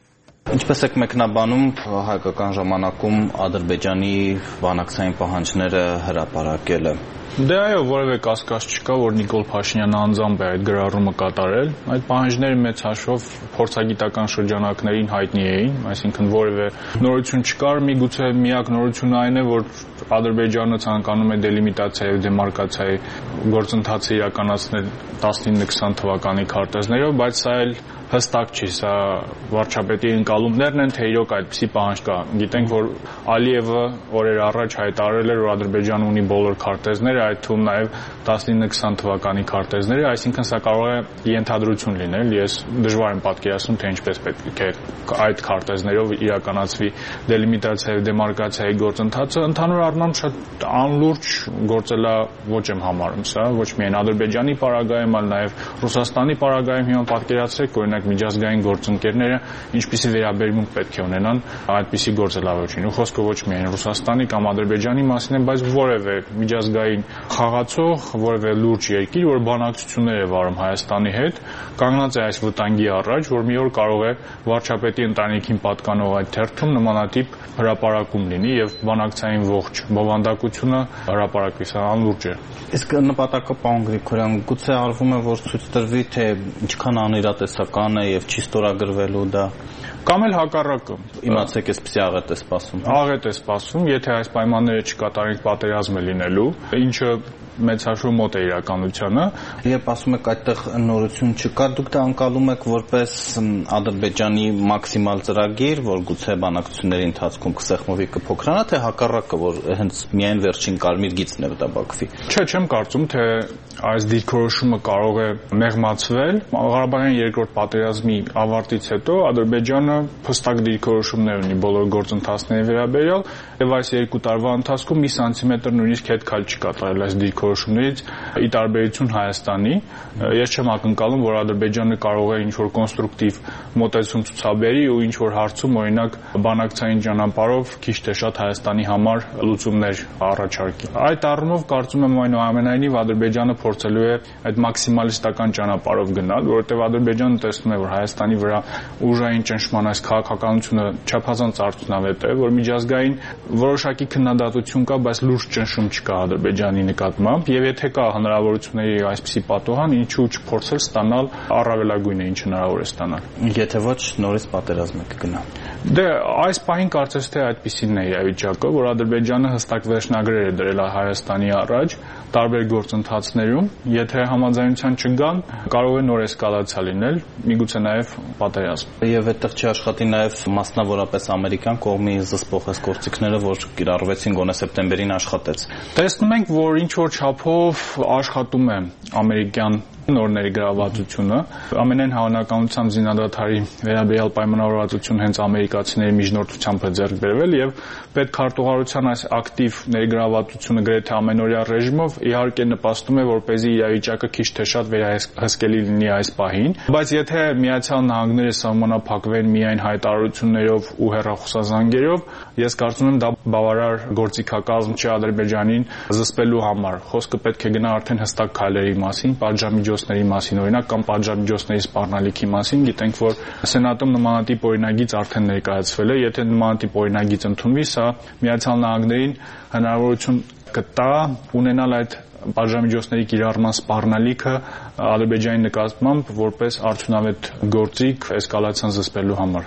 Ինչպես եք մեկնաբանում, հայկական ժամանակում Ադրբեջանի բանակցային պահանջները հրապարակելը։ Դե այո, որևէ կասկած չկա, որ Նիկոլ Փաշինյանը անձամբ է այդ գրառումը կատարել։ Այդ պահանջները մեծ հաշվով փորձագիտական շրջանակներին հայտնի էին, այսինքն որևէ նորություն չկար, միգուցե միակ նորությունը այն է, որ Ադրբեջանը ցանկանում է դելիմիտացիա եւ դեմարկացիայի գործընթացը իրականացնել տասնինը քսան թվականի քարտեզներով, բայց սա էլ հստակ չի, սա վարչապետի ընկալումներն են, թե իրոք այդպիսի պահանջ կա։ Գիտենք, որ Ալիևը օրեր առաջ հայտարարել էր, որ Ադրբեջանը ունի բոլոր քարտեզները, այդ թվում նաև տասնինը քսան թվականի քարտեզները, այսինքն սա կարող է ենթադրություն լինել։ Ես դժվար եմ պատկերացնում, թե ինչպես պետք է այդ քարտեզներով իրականացվի դելիմիտացիա եւ դեմարկացիայի գործընթացը։ Ընդհանուր առմամբ շատ անլուրջ գործելաոճ եմ համարում սա, ոչ միայն Ադրբեջանի պարագայում, այլ նաև Ռուսաստանի պարագայում։ Հիմա պատկերացրեք, օրինակ միջազգային գործընկերները ինչպիսի վերաբերմունք պետք է ունենան այդպիսի գործելավոճին։ Ու խոսքը ոչ միայն Ռուսաստանի կամ Ադրբեջանի մասին է, բայց որևէ միջազգային խաղացող, որևէ լուրջ երկիր, որ բանակցություններ է վարում Հայաստանի հետ, կանգնած է այս վտանգի առաջ, որ մի օր կարող է վարչապետի ընտանիքին պատկանող այդ թերթում նմանատիպ հրապարակում լինի եւ բանակցային ողջ բովանդակությունը հրապարակվի, սա անլուրջ է։ Իսկ նպատակը, պարոն Գրիգորյան, գուցե արվում է, որ ցույց տրվի, թե ինչքան անիրատեսական է եւ չի ստորագրվելու դա։ Կամ էլ հակառակը։ Իմացեք, այսպեսի աղետ է սպասում։ Աղետ է սպասում, եթե այս պայմանները չկատարենք, պատերազմ է լինելու, ինչը մեծ հաշվով մոտ է իրականությանը։ Երբ ասում եք այդտեղ նորություն չկա, դուք դա անցալում եք որպես Ադրբեջանի մաքսիմալ ծրագիր, որ գուցե բանակցությունների ընթացքում կսեղմովի կփոքրանա, թե հակառակը, որ հենց միայն վերջին կարմիր գիծն է վտաբակվի։ Չէ, չեմ կարծում, թե այս դիրքորոշումը կարող է մեղմացվել։ Ղարաբաղյան երկրորդ պատերազմի ավարտից հետո Ադրբեջանը հստակ դիրքորոշումներ ունի բոլոր գործընթացների վերաբերյալ, եւ այս երկու տարվա ընթացքում մի սանտիմետր նույնիսկ հետ քայլ չի կատարել այս դիրքորոշումներից ի տարբերություն Հայաստանի։ Ես չեմ ակնկալում, որ Ադրբեջանը կարող է ինչ-որ կոնստրուկտիվ մոտեցում ցուցաբերի ու ինչ-որ հարցում, օրինակ, բանակցային ճանապարհով քիչ թե շատ Հայաստանի համար լուծումներ առաջարկի։ Այդ առումով կարծում եմ այնուամենայնիվ Ադրբեջանը փորձելու է այդ մաքսիմալիստական ճանապարհով գնալ, որովհետև Ադրբեջանը տեսնում է, որ Հայաստանի վրա ուժային ճնշման այս քաղաքականությունը չափազանց արդյունավետ է, որ միջազգային որոշակի քննադատություն կա, բայց լուրջ ճնշում չկա Ադրբեջանի նկատմամբ, եւ եթե կա հնարավորությունների այսպիսի պատոհան, ինչու չփորձել ստանալ առավելագույնը, ինչ հնարավոր է ստանալ։ Եթե ոչ, նորից պատերազմ է կգնա։ Դե այս պահին կարծես թե այդպիսին է իրավիճակը, որ Ադրբեջանը հստակ վերջնագրեր է դրել Հայաստանի առաջ տարբեր գործընթացներում, եթե համաձայնության չգան, կարող է նոր էսկալացիա լինել, միգուցե նաև պատերազմ։ Եվ այդտեղ չի աշխատի նաև մասնավորապես ամերիկյան կողմի զսպող այս գործիքները, որ կիրառվեցին գոնե սեպտեմբերին աշխատեց։ Տեսնում ենք, որ ինչ որ չափով աշխատում է ամերիկյան նորների գրավվածությունը, ամենայն հավանականությամբ զինադադարի վերաբերյալ պայմանավորվածություն հենց ամերիկացիների միջնորդությամբ է ձեռք բերվել եւ պետքարտուղարության այս ակտիվ ներգրավվածությունը գրեթե ամենօրյա ռեժիմով իհարկե նպաստում է, որպեսզի իրավիճակը քիչ թե շատ վերահսկելի լինի այս պահին, բայց եթե Միացյալ Նահանգները սահմանափակվեն միայն հայտարարություններով ու հեռախոսազանգերով, ես կարծում եմ դա բավարար գործիքակազմ չի Ադրբեջանին զսպելու համար։ Խոսքը պետք է գնա արդեն հստակ քայլերի մասին, պատժամիջոցների մասին, օրինակ կամ պատժամիջոցների սպառնալիքի մասին։ Գիտենք, որ Սենատում նմանատիպ օրինագիծ արդեն ներկայացվել է, եթե նմանատիպ օրինագիծ ընդունվի, սա Միացյալ Նահանգներին հնարավորություն կտա ունենալ այդ պատժամիջոցների կիրառման սպառնալիքը Ադրբեջանի նկատմամբ որպես արդյունավետ գործիք էսկալացիան զսպելու համար։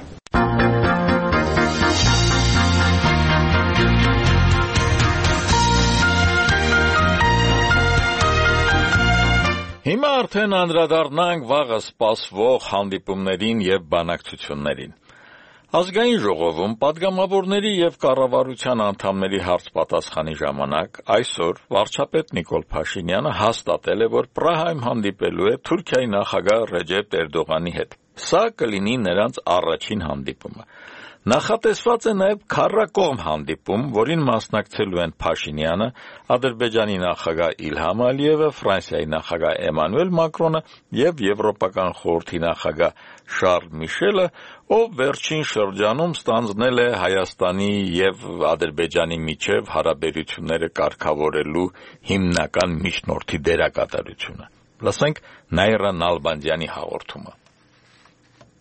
Հիմա արդեն անդրադառնանք վաղը սպասվող հանդիպումներին եւ բանակցություններին։ Ազգային ժողովում падգամավորների եւ կառավարության անդամների հարց-պատասխանի ժամանակ այսօր վարչապետ Նիկոլ Փաշինյանը հաստատել է, որ Պրահայում հանդիպելու է Թուրքիայի նախագահ Ռեջեփ Էրդողանի հետ։ Սա կլինի նրանց առաջին հանդիպումը։ Նախատեսված է նաև քառակողմ հանդիպում, որին մասնակցելու են Փաշինյանը, Ադրբեջանի նախագահ Իլհամ Ալիևը, Ֆրանսիայի նախագահ Էմանուել Մակրոնը եւ Եվրոպական խորհրդի նախագահ Շարլ Միշելը, ով վերջին շրջանում ստանձնել է Հայաստանի եւ Ադրբեջանի միջև հարաբերությունները կարգավորելու հիմնական միջնորդի դերակատարությունը։ Լսենք Նաիրա Նալբանդյանի հաղորդումը։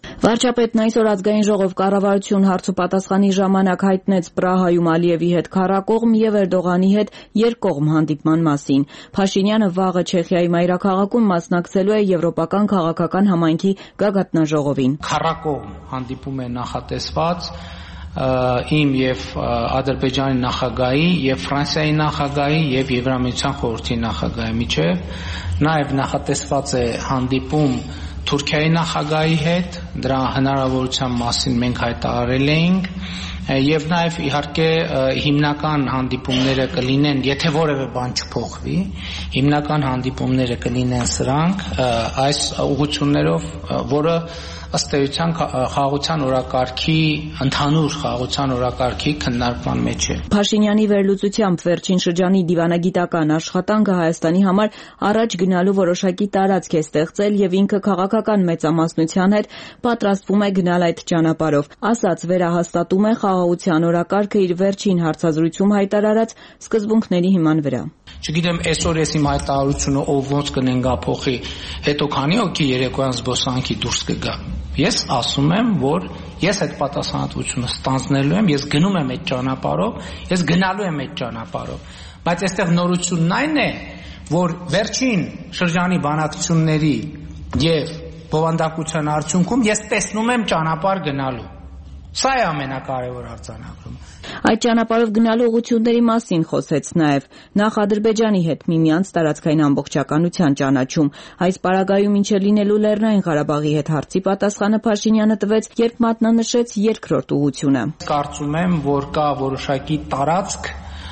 Վարչապետն այսօր ազգային ժողով կառավարություն հարցուպատասխանի ժամանակ հայտնեց Պրահայում Ալիևի հետ քառակողմ եւ Էրդողանի հետ երկկողմ հանդիպման մասին։ Փաշինյանը վաղը Չեխիայի մայրաքաղաքում մասնակցելու է եվրոպական քաղաքական համայնքի գագաթնաժողովին։ Քառակողմ հանդիպում է նախատեսված իմ եւ Ադրբեջանի նախագահի եւ Ֆրանսիայի նախագահի եւ Եվրամիության խորհրդի նախագահի միջեւ, նաեւ նախատեսված է հանդիպում Թուրքիայի նախագահի հետ, դրա հնարավորության մասին մենք հայտարարել էինք եւ նաեւ իհարկե հիմնական հանդիպումները կլինեն, եթե որևէ բան չփոխվի, հիմնական հանդիպումները կլինեն սրանք այս ուղղություններով, որը ըստ էության խաղաղության օրակարգի ընդհանուր խաղաղության օրակարգի քննարկման մեջ է։ Փաշինյանի վերլուծությամբ վերջին շրջանի դիվանագիտական աշխատանքը Հայաստանի համար առաջ գնալու որոշակի տարածք է ստեղծել եւ ինքը քաղաքական մեծամասնության հետ պատրաստվում է գնալ այդ ճանապարհով, ասաց վերահաստատում է խաղաղության օրակարգը իր վերջին հարցազրույցում հայտարարած սկզբունքների հիման վրա։ Չգիտեմ, այսօր ես իմ հայտարարությունը ով ոնց կնենգա փոխի, հետո քանի հոգի երեկոյան զբոսանքի դուրս կգա։ Ես ասում եմ, որ ես այդ պատասխանատվությունը ստանձնելու եմ, ես գնում եմ այդ ճանապարհով, ես գնալու եմ այդ ճանապարհով։ Բայց այստեղ նորությունն այն է, որ վերջին շրջանի բանակցությունների եւ բովանդակության արդյունքում ես տեսնում եմ ճանապարհ գնալու։ Սա է ամենակարևոր արձանագրումը։ Այդ ճանապարհով գնալու ուղղությունների մասին խոսեց նաև նախ Ադրբեջանի հետ միմյանց տարածքային ամբողջականության ճանաչում։ Այս պարագայում ինչ է լինելու Լեռնային Ղարաբաղի հետ հարցի պատասխանը Փաշինյանը տվեց, երբ մատնանշեց երկրորդ ուղղությունը։ Կարծում եմ, որ կա որոշակի տարածք,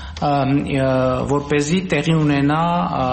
որպեսզի տեղի ունենա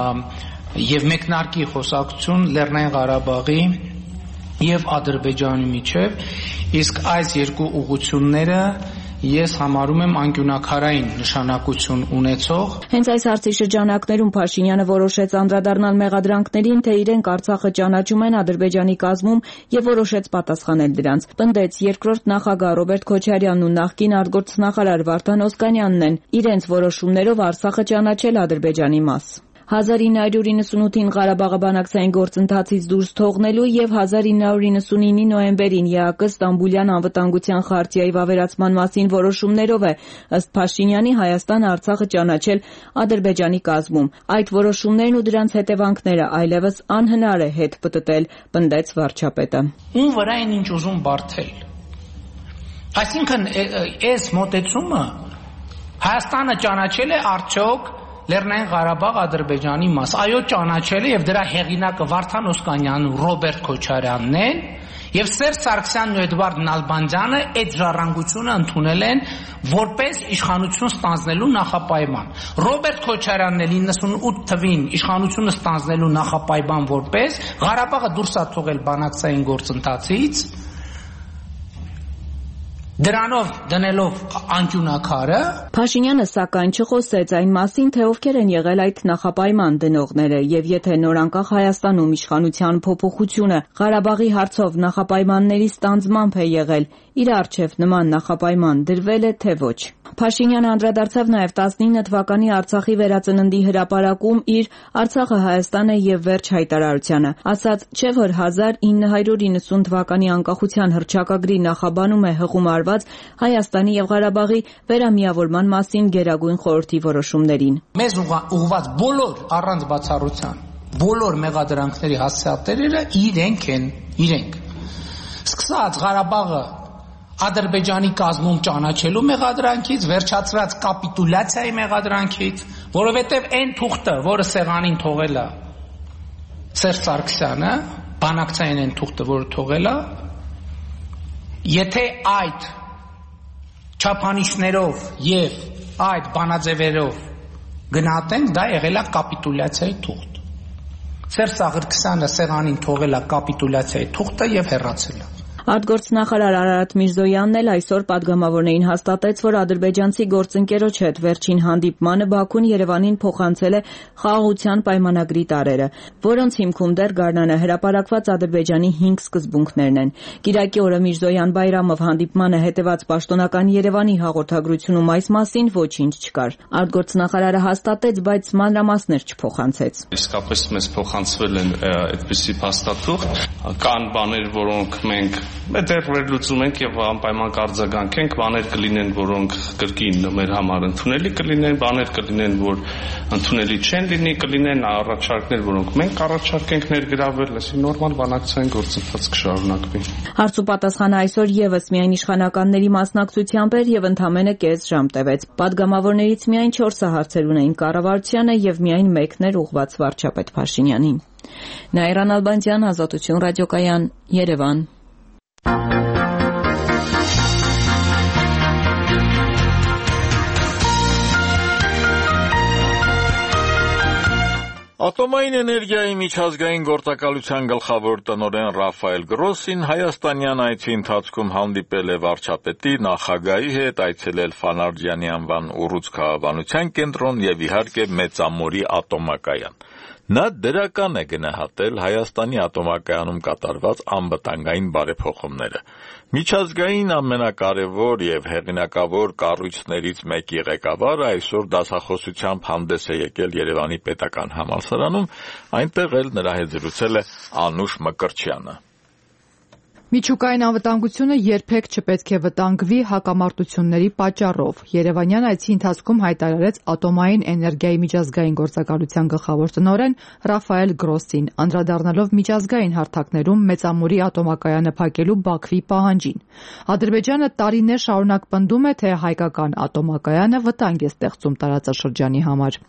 եւ մեկնարկի խոսակցություն Լեռնային Ղարաբաղի եւ Ադրբեջանի միջեւ, իսկ այս երկու ուղղությունները ես համարում եմ անկյունակարային նշանակություն ունեցող։ Հենց այս հարցի շրջանակներում Փաշինյանը որոշեց անդրադառնալ մեղադրանքներին, թե իրենք Արցախը ճանաչում են Ադրբեջանի կազմում եւ որոշեց պատասխանել դրանց։ Պնդեց երկրորդ նախագահ Ռոբերտ Քոչարյանն ու նախկին արտգործնախարար Վարդան Օսկանյանն են իրենց որոշումներով Արցախը ճանաչել Ադրբեջանի մաս։ հազար ինը հարյուր իննսունութին Ղարաբաղը բանակցային գործընթացից դուրս թողնելու եւ հազար ինը հարյուր իննսունինի նոյեմբերին ԵԱԿ Ստամբուլյան անվտանգության խարտիայի վավերացման մասին որոշումներով է ըստ Փաշինյանի Հայաստանը Արցախը ճանաչել Ադրբեջանի կազմում։ Այդ որոշումներն ու դրանց հետևանքները այլևս անհնար է հետ պտտել, պնդեց վարչապետը։ Ում վրա են ինչ ուզում բարթել։ Այսինքն այս մոտեցումը Հայաստանը ճանաչել է արդյոք Լեռնային Ղարաբաղ Ադրբեջանի մաս, այո ճանաչել է եւ դրա հեղինակը Վարդան Օսկանյանն ու Ռոբերտ Քոչարյանն են եւ Սերժ Սարգսյանն ու Էդվարդ Նալբանդյանը այդ ժառանգությունը ընդունել են որպես իշխանություն ստանձնելու նախապայման։ Ռոբերտ Քոչարյանն էլ իննսունութ թվին իշխանությունը ստանձնելու նախապայման որպես Ղարաբաղը դուրս է թողել բանակցային գործընթացից, դրանով դնելով անկյունակարը։ Փաշինյանը սակայն չխոսեց այն մասին, թե ովքեր են եղել այդ նախապայման դնողները եւ եթե նորանկախ Հայաստանում իշխանության փոփոխությունը Ղարաբաղի հարցով նախապայմանների ստանձնմամբ է եղել, իր առջև նման նախապայման դրվել է թե ոչ։ Փաշինյանը անդրադարձավ նաև տասնինը թվականի Արցախի վերածննդի հրապարակում իր Արցախը Հայաստան է եւ վերջ հայտարարությանը, ասաց, չէ որ հազար ինը հարյուր իննսուն թվականի անկախության հռչակագրի նախաբանում է հղում արված Հայաստանի եւ Ղարաբաղի վերամիավորման մասին Գերագույն խորհրդի որոշումներին։ Մեզ ուղղված բոլոր առանց բացառության բոլոր մեղադրանքների հասցեատերերը իրենք են, իրենք։ Սկսած Ղարաբաղը Ադրբեջանի կազմում ճանաչելու մեղադրանքից, վերջացրած կապիտուլյացիայի մեղադրանքից, որովհետև այն թուղթը, որը սեղանին թողել է Սերժ Սարգսյանը, բանակցային այն թուղթը, որը թողել է, եթե այդ չափանիշներով եւ այդ բանաձևերով գնահատենք, դա եղել է կապիտուլյացիայի թուղթ։ Սերժ Սարգսյանը սեղանին թողել է կապիտուլյացիայի թուղթը եւ հեռացել է։ Արտգործնախարար Արարատ Միրզոյանն էլ այսօր պատգամավորներին հաստատեց, որ ադրբեջանցի գործընկերոջ հետ վերջին հանդիպմանը Բաքուն Երևանին փոխանցել է խաղաղության պայմանագրի տարրերը, որոնց հիմքում դեռ գարնանը հրապարակված Ադրբեջանի հինգ սկզբունքներն են։ Կիրակի օրը Միրզոյան Բայրամով հանդիպմանը հետևած պաշտոնական Երևանի հաղորդագրությունում այս մասին ոչինչ չկար։ Արտգործնախարարը հաստատեց, բայց մանրամասներ չփոխանցեց։ Իսկապես մեզ փոխանցվել են այդպիսի փաստաթուղթ, կան բաներ, որոնք մենք Մենք դեռ վերլուծում ենք եւ անպայման կարձագանք ենք, բաներ կլինեն, որոնք կրկին մեր համար ընդունելի կլինեն, բաներ կլինեն, որ ընդունելի չեն լինի, կլինեն առաջարկներ, որոնք մենք առաջարկենք ներգրավել, այսինքն նորմալ բանակցային գործընթաց կշարունակվի։ Հարց ու պատասխանը այսօր եւս միայն իշխանականների մասնակցությամբ էր եւ ընդամենը կես ժամ տևեց։ Պատգամավորներից միայն չորսը հարցեր ունեին կառավարությանը եւ միայն մեկն էր ուղղված վարչապետ Փաշինյանին։ Նաիրան Ալբանդյան, Ազատություն ռադիոկայան, Երևան։ Ատոմային էներգիայի միջազգային գործակալության գլխավոր տնօրեն Ռաֆայել Գրոսին հայաստանյան այցի ընթացքում հանդիպել է վարչապետի, նախագահի հետ, այցելել Ֆանարջյանի անվան ուռուցք քաղաքականության կենտրոն եւ իհարկե Մեծամորի ատոմակայան։ Նա դրական է գնահատել Հայաստանի ատոմակայանում կատարված անվտանգային բարեփոխումները։ Միջազգային ամենակարևոր եւ հեղինակավոր կառույցներից մեկի ղեկավարը այսօր դասախոսությամբ հանդես է եկել Երևանի պետական համալսարանում, այնտեղ էլ նրա հետ զրուցել է Անուշ Մկրտչյանը։ Միջուկային անվտանգությունը երբեք չպետք է վտանգվի հակամարտությունների պատճառով։ Երևանյան այցի ընթացքում հայտարարեց Ատոմային էներգիայի միջազգային գործակալության գլխավոր տնօրեն Ռաֆայել Գրոսին, անդրադառնալով միջազգային հարթակներում Մեծամորի ատոմակայանը փակելու Բաքվի պահանջին։ Ադրբեջանը տարիներ շարունակ պնդում է, թե հայկական ատոմակայանը վտանգ է ստեղծում տարածաշրջանի համար։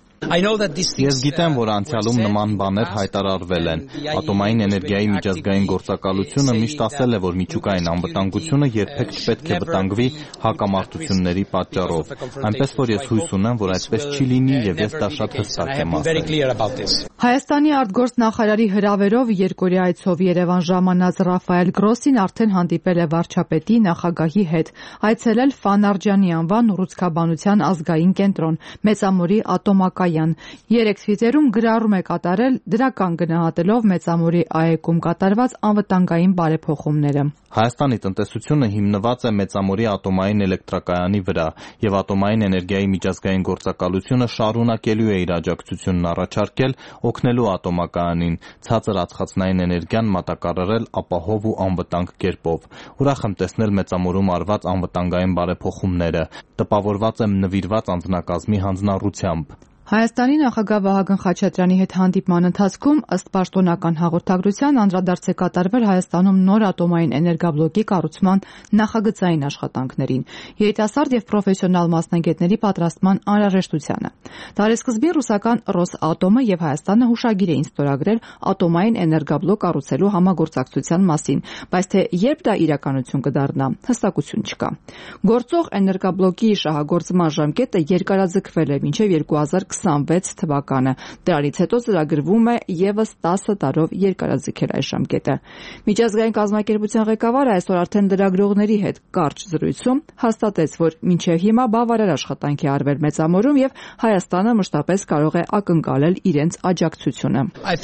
Ես գիտեմ, որ անցյալում նման բաներ հայտարարվել են։ Ատոմային էներգիայի միջազգային գործակալությունը միշտ ասել է, որ միջուկային անվտանգությունը երբեք չպետք է վտանգվի հակամարտությունների պատճառով։ Այնպես որ ես հույս ունեմ, որ այդպես չի լինի եւ ես դա շատ հստակ եմ ասել։ Հայաստանի արտգործնախարարի հրավերով երկօրյա այցով Երևան ժամանած Ռաֆայել Գրոսին արդեն հանդիպել է վարչապետի, նախագահի հետ, այցելել Ֆանարջյանի անվան ուռուցքաբանության ազգային կենտրոն, Մեծամորի ատոմակայան։ Երեք թվիթերում գրառում է կատարել, դրական գնահատելով Մեծամորի ԱԷԿ-ում կատարված անվտանգային բարեփոխումները։ Հայաստանի տնտեսությունը հիմնված է Մեծամորի ատոմային էլեկտրակայանի վրա եւ ատոմային էներգիայի միջազգային գործակալությունը շարունակելու է իր աջակցությունն առաջարկել օգնելու ատոմակայանին ցածր ածխածնային էներգիան մատակարարել ապահով ու անվտանգ կերպով։ Ուրախ եմ տեսնել Մեծամորում արված անվտանգային բարեփոխումները։ Տպավորված եմ նվիրված անձնակազմի հանձնառությամբ։ Հայաստանի նախագահ Վահագն Խաչատրյանի հետ հանդիպման ընթացքում ըստ պաշտոնական հաղորդագրության անդրադարձ է կատարվել Հայաստանում նոր ատոմային էներգաբլոկի կառուցման նախագծային աշխատանքներին, երիտասարդ եւ պրոֆեսիոնալ մասնագետների պատրաստման անհրաժեշտությանը։ Տարեսկզբին ռուսական Ռոսատոմը եւ Հայաստանը հուշագիր էին ստորագրել ատոմային էներգաբլոկ կառուցելու համագործակցության մասին, բայց թե երբ դա իրականություն կդառնա, հստակություն չկա։ Գործող էներգաբլոկի շահագործման ժամկետը երկարաձգվել է մինչեւ երկու հազար քսանվեց թվականը։ Դրանից հետո ծրագրվում է եւս տասը տարով երկարաձգել այս ժամկետը։ Միջազգային կազմակերպության ղեկավարը այսօր արդեն լրագրողների հետ կարճ զրույցում հաստատեց, որ մինչև հիմա բավարար աշխատանք է արվել Մեծամորում եւ Հայաստանը մշտապես կարող է ակնկալել իրենց աջակցությունը։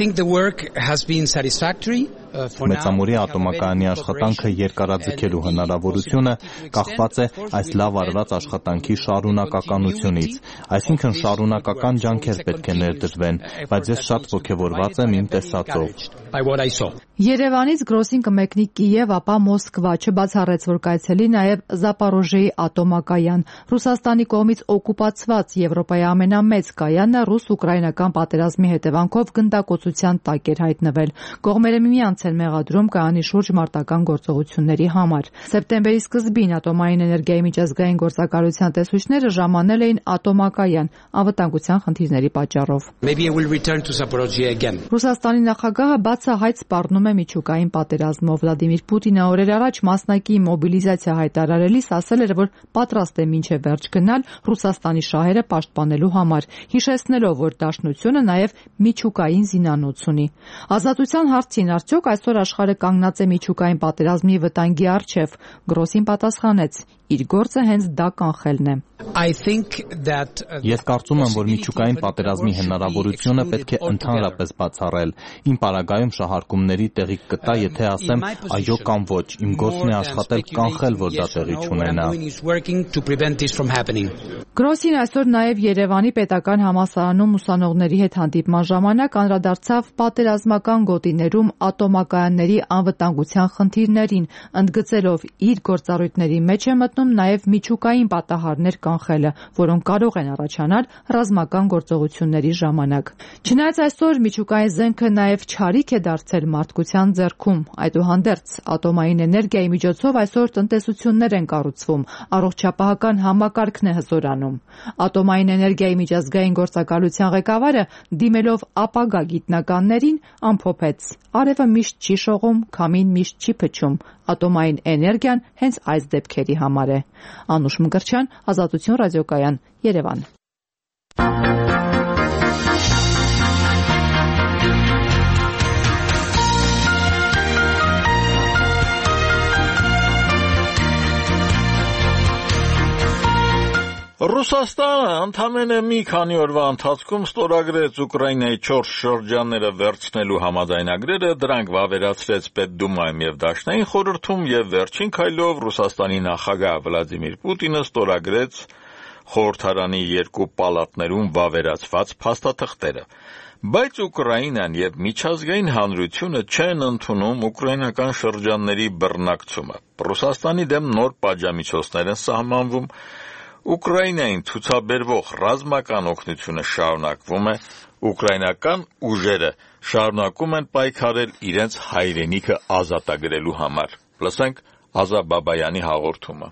Մեծամորի ատոմակայանի աշխատանքը երկարաձգելու հնարավորությունը կախված է այս լավ արված աշխատանքի շարունակականությունից, այսինքն շարունակական ջանքեր պետք է ներդրվեն, բայց ես շատ ոգևորված եմ իմ տեսածով։ Երևանից Գրոսին կմեկնի Կիև, ապա Մոսկվա, չբացառեց, որ կայցելի նաև Զապորոժիեի ատոմակայան։ Ռուսաստանի կողմից օկուպացված Եվրոպայի ամենամեծ կայանը ռուս-ուկրաինական պատերազմի հետևանքով գնդակոծության տակ էր հայտնվել։ Կողմերը միմյանց են մեղադրում կայանի շուրջ մարտական գործողությունների համար։ Սեպտեմբերի սկզբին ատոմային էներգիայի միջազգային գործակալության տեսուչները ժամանել էին ատոմակայան անվտանգության խնդիրների պատճառով։ Ռուսաստանի նախագահը բացահայտ սպառնում է միջուկային պատերազմով։ Վլադիմիր Պուտինը օրեր առաջ մասնակի մոբիլիզացիա հայտարարելիս ասել էր, որ պատրաստ է մինչև վերջ գնալ Ռուսաստանի շահերը պաշտպանելու համար, հիշեցնելով, որ Դաշնությունը նաև միջուկային զինանոց ունի։ Ազատության հարցին արդյոք այսօր աշխարհը կանգնած է միջուկային պատերազմի վտանգի առջև, Գրոսին պատասխանեց. իր գործը հենց դա կանխելն է։ Ես կարծում եմ, որ միջուկային պատերազմի հնարավորությունը պետք է ընդհանրապես բացառել։ Իմ պարագայում շահարկումների տեղի կտա, եթե ասեմ այո կամ ոչ։ Իմ գործն է աշխատել կանխել, որ դա տեղի չունենա։ Գրոսին այսօր նաև Երևանի պետական համալսարանում ուսանողների հետ հանդիպման ժամանակ անդրադարձավ պատերազմական գոտիներում ատոմակայանների անվտանգության խնդիրներին, ընդգծելով իր գործառույթների մեջ է մտնում նաև միջուկային պատահարներ կանխելը, որոնք կարող են առաջանալ ռազմական գործողությունների ժամանակ։ Չնայած այսօր միջուկային զենքը նաև չարիք է դարձել մարդկության ձեռքում, այդուհանդերձ ատոմային էներգիայի միջոցով այսօր տնտեսություններ են կառուցվում, առողջապահական համակարգն է հզորանում։ Ատոմային էներգիայի միջազգային գործակալության ղեկավարը, դիմելով ապագա գիտնականներին, ամփոփեց. արևը միշտ չի շողում, քամին միշտ չի փչում։ Ատոմային էներգիան հենց այս դեպքերի համար է։ Անուշ Մկրտչյան, Ազատություն ռադիոկայան, Երևան։ Ռուսաստանը ընդամենը մի քանի օրվա ընթացքում ստորագրեց Ուկրաինայի չորս շրջանները վերցնելու համաձայնագրերը, դրանք վավերացրեց Պետդումայում եւ Դաշնային խորհրդում եւ վերջին քայլով Ռուսաստանի նախագահ Վլադիմիր Պուտինը ստորագրեց խորհրդարանի երկու պալատներում վավերացված փաստաթղթերը։ Բայց Ուկրաինան եւ միջազգային հանրությունը չեն ընդունում ուկրաինական շրջանների բռնակցումը։ Ռուսաստանի դեմ նոր պատժամիջոցներ են սահմանվում, Ուկրաինային ցուցաբերվող ռազմական օգնությունը շարունակվում է, ուկրաինական ուժերը շարունակում են պայքարել իրենց հայրենիքը ազատագրելու համար։ Լսենք Ազա Բաբայանի հաղորդումը։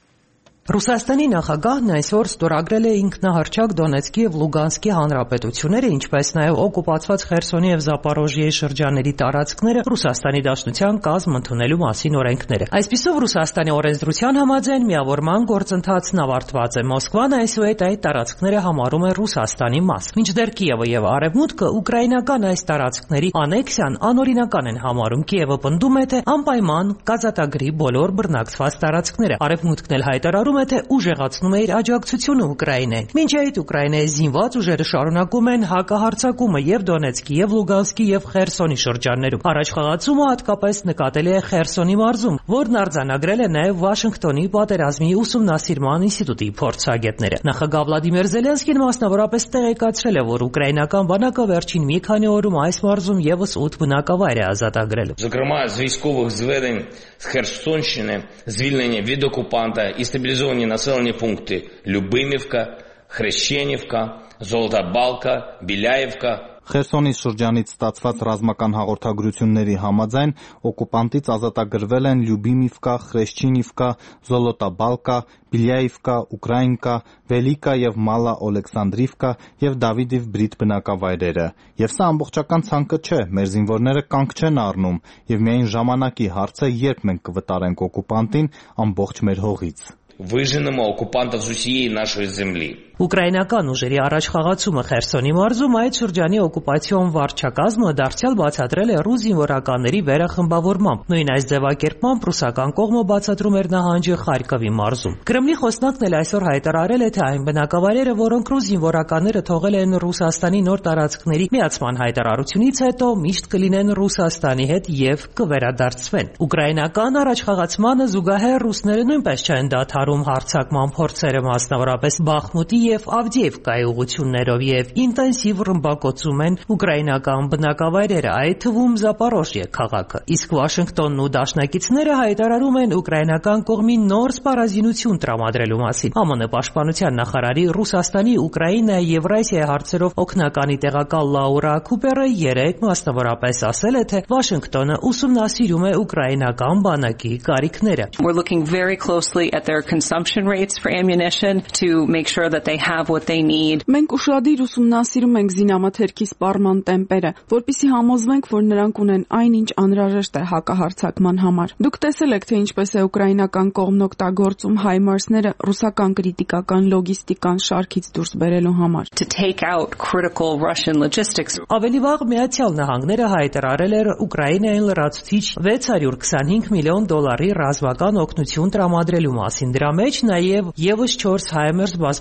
Ռուսաստանի նախագահն այսօր ստորագրել է ինքնահռչակ Դոնեցկի եւ Լուգանսկի հանրապետությունները, ինչպես նաեւ օկուպացված Խերսոնի եւ Զապորոժիեի շրջանների տարածքները Ռուսաստանի Դաշնության կազմ ընդունելու մասին օրենքները։ Այսպիսով Ռուսաստանի օրենսդրության համաձայն միավորման գործընթացն ավարտված է։ Մոսկվան այսուհետ այդ տարածքները համարում է Ռուսաստանի մաս։ Մինչդեռ Կիևը եւ Արևմուտքը ուկրաինական այս տարածքների անեքսիան անօրինական են համարում։ Կիևը պնդում է, թե անպայման կազատագրի բոլոր բռնակցված տարածքները։ Արևմուտքն էլ հայտարարում է, թե ուժեղացնում է իր աջակցությունը Ուկրաինային։ Մինչ այդ Ուկրաինայի զինված ուժերը շարունակում են հակահարձակումը եւ Դոնեցկի, եւ Լուգանսկի, եւ Խերսոնի շրջաններում։ Առաջխաղացումը հատկապես նկատելի է Խերսոնի մարզում, որն արձանագրել է նաեւ Վաշինգտոնի պատերազմի ուսումնասիրման ինստիտուտի փորձագետները։ Նախագահ Վլադիմիր Զելենսկին մասնավորապես տեղեկացրել է, որ ուկրաինական բանակը վերջին մի քանի օրում այս մարզում եւս ութ բնակավայր է ազատագրել։ Зокрема, з військових зведень з Херсонщини, звільнення від окупанта і стабілізовані населені пункти Любимівка, Хрещенівка, Золота Балка, Біляївка, Խերսոնի շրջանից ստացված ռազմական հաղորդագրությունների համաձայն օկուպանտից ազատագրվել են Լյուբիմիվկա, Խրեշչինիվկա, Զոլոտաբալկա, Բիլյայիվկա, Ուկրաինկա, Վելիկա եւ Մալա Օլեքսանդրիվկա եւ Դավիդիվ Բրիտ բնակավայրերը։ Եվ սա ամբողջական ցանկը չէ, մեր զինվորները կանգ չեն առնում եւ միայն ժամանակի հարց է, երբ մենք կվտարենք օկուպանտին ամբողջ մեր հողից։ Виженемо окупанта з усієї нашої землі. Ուկրաինական ուժերի առաջխաղացումը Խերսոնի մարզում այդ շրջանի օկուպացիոն վարչակազմը դարձյալ բացատրել է ռուս զինվորականների վերախմբավորմամբ։ Նույն այս ձևակերպմամբ ռուսական կողմը բացատրում էր նահանջը Խարկովի մարզում։ Կրեմլի խոսնակն էլ այսօր հայտարարել է, թե այն բնակավայրերը, որոնք ռուս զինվորականները թողել են Ռուսաստանի նոր տարածքների միացման հայտարարությունից հետո, միշտ կլինեն Ռուսաստանի հետ եւ կվերադարձվեն։ Ուկրաինական առաջխաղացմանը զուգահեռ ռուսները նույնպես չեն դադարում հարձակման փորձերը, մասնավորապես Բախմուտի եւ Ավդիևկայի ուղություններով եւ ինտենսիվ ռմբակոծում են ուկրաինական բնակավայրերը, այդ թվում Զապորոժիե քաղաքը։ Իսկ Վաշինգտոնն ու դաշնակիցները հայտարարում են ուկրաինական կողմին նոր սպառազինություն տրամադրելու մասին։ ԱՄՆ պաշտպանության նախարարի Ռուսաստանի, Ուկրաինայի, Եվրասիայի հարցերով օգնականի տեղակալ Լաուրա Քուպերը երեկ մասնավորապես ասել է, թե Վաշինգտոնը ուսումնասիրում է ուկրաինական բանակի կարիքները։ We're looking very closely at their consumption rates for ammunition to make sure that they have what they need. Մենք ուշադիր ուսումնասիրում ենք զինամթերքի սպառման տեմպերը, որպեսզի համոզվենք, որ նրանք ունեն այն, ինչ անհրաժեշտ է հակահարձակման համար։ Դուք տեսել եք, թե ինչպես է ուկրաինական կողմն օգտագործում հայմարսները ռուսական կրիտիկական լոգիստիկան շարքից դուրս բերելու համար։ To take out critical Russian logistics. Ավելի վաղ Միացյալ Նահանգները հայտարարել էր Ուկրաինային լրացուցիչ վեց հարյուր քսանհինգ միլիոն դոլարի ռազմական օգնություն տրամադրելու մասին։ Դրա մեջ նաև եւս չորս հայմարս բազմակի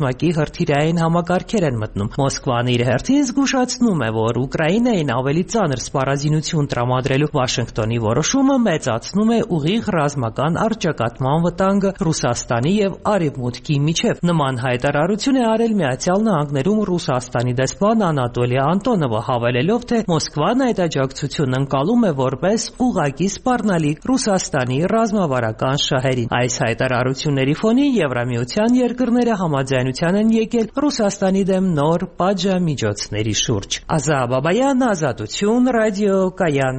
հրթիռային համակարգեր են մտնում։ Մոսկվան իր հերթին զգուշացնում է, որ Ուկրաինային ավելի ծանր սպառազինություն տրամադրելու Վաշինգտոնի որոշումը մեծացնում է ուղիղ ռազմական առճակատման վտանգը Ռուսաստանի եւ Արևմուտքի միջև։ Նման հայտարարություն է արել Միացյալ Նահանգներում Ռուսաստանի դեսպան Անատոլի Անտոնովը, հավելելով, թե Մոսկվան այդ աջակցությունն ընկալում է որպես ուղղակի սպառնալիք Ռուսաստանի ռազմավարական շահերին։ Այս հայտարարությունների ֆոնին Եվրամիության երկրները համաձայնության են եկել Ռուսաստանի դեմ նոր պատժամիջոցների շուրջ։ Ազա Բաբայան, Ազատություն, ռադիոկայան։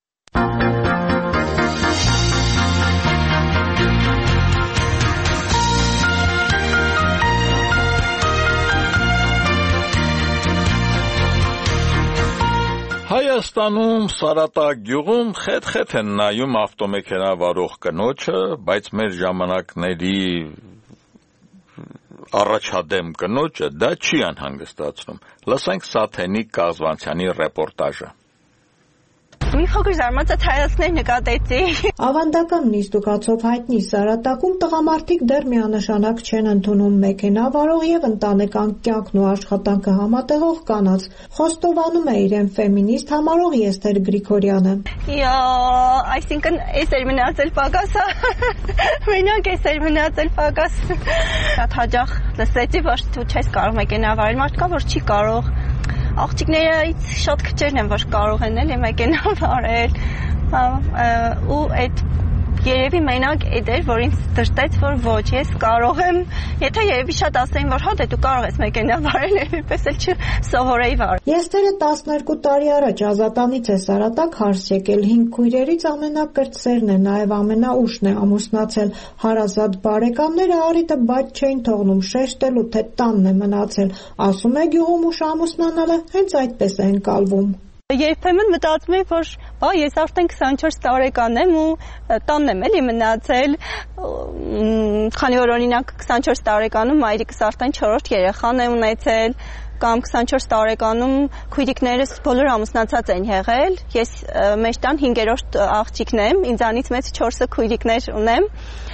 Հայաստանում Սարատա գյուղում խետ-խետ են նայում ավտոմեքենա վարող կնոջը, բայց մեր ժամանակների առաջադեմ կնոջը դա չի անհանգստացնում։ Լսենք Սաթենիկ Կազվանցյանի ռեպորտաժը։ Մի փոքր զարմացած հայացքներ նկատեցի։ Ավանդական նիստուկացով հայտնի Սարատակում տղամարդիկ դեռ միանշանակ չեն ընդունում մեքենա վարող եւ ընտանեկան կյանքն ու աշխատանքը համատեղող կանանց։ Խոստովանում է իրեն ֆեմինիստ համարող Եստեր Գրիգորյանը։ Յա, այսինքն էս էր մնացել պակասը։ Մենակ էս էր մնացել պակաս։ Շատ հաճախ լսեցի, որ դու չես կարող մեքենա վարել, մարդ կա, որ չի կարող։ Աղջիկներից շատ քչերն են, որ կարող են էլի մեքենա վարել, ու այդ երևի մենակ այդ էր, որ ինձ դրտեց, որ ոչ, ես կարող եմ, եթե երևի շատ ասեին, որ հա դե դու կարող ես մեքենա վարել, այդպես էլ չսովորեի վարել։ Եստերը տասներկու տարի առաջ Ազատանից է Սարատակ հարս եկել, հինգ քույրերից ամենակրտսերն է, նաև ամենաուշն է ամուսնացել։ Հարազատ բարեկամները առիթը բաց չէին թողնում, շեշտելու, թե տանն է մնացել։ Ասում է գյուղում ուշ ամուսնանալը հենց այդպես է ընկալվում։ Երբեմն մտածում եմ, որ բա ես արդեն քսանչորս տարեկան եմ ու տանն եմ էլի մնացել, քանի որ օրինակ քսանչորս տարեկանում մայրիկս արդեն չորրորդ երեխան է ունեցել, կամ քսանչորս տարեկանում քույրիկներս բոլոր ամուսնացած են եղել, ես մեր տան հինգերորդ աղջիկն եմ, ինձանից մեծ չորսը քույրիկներ ունեմ,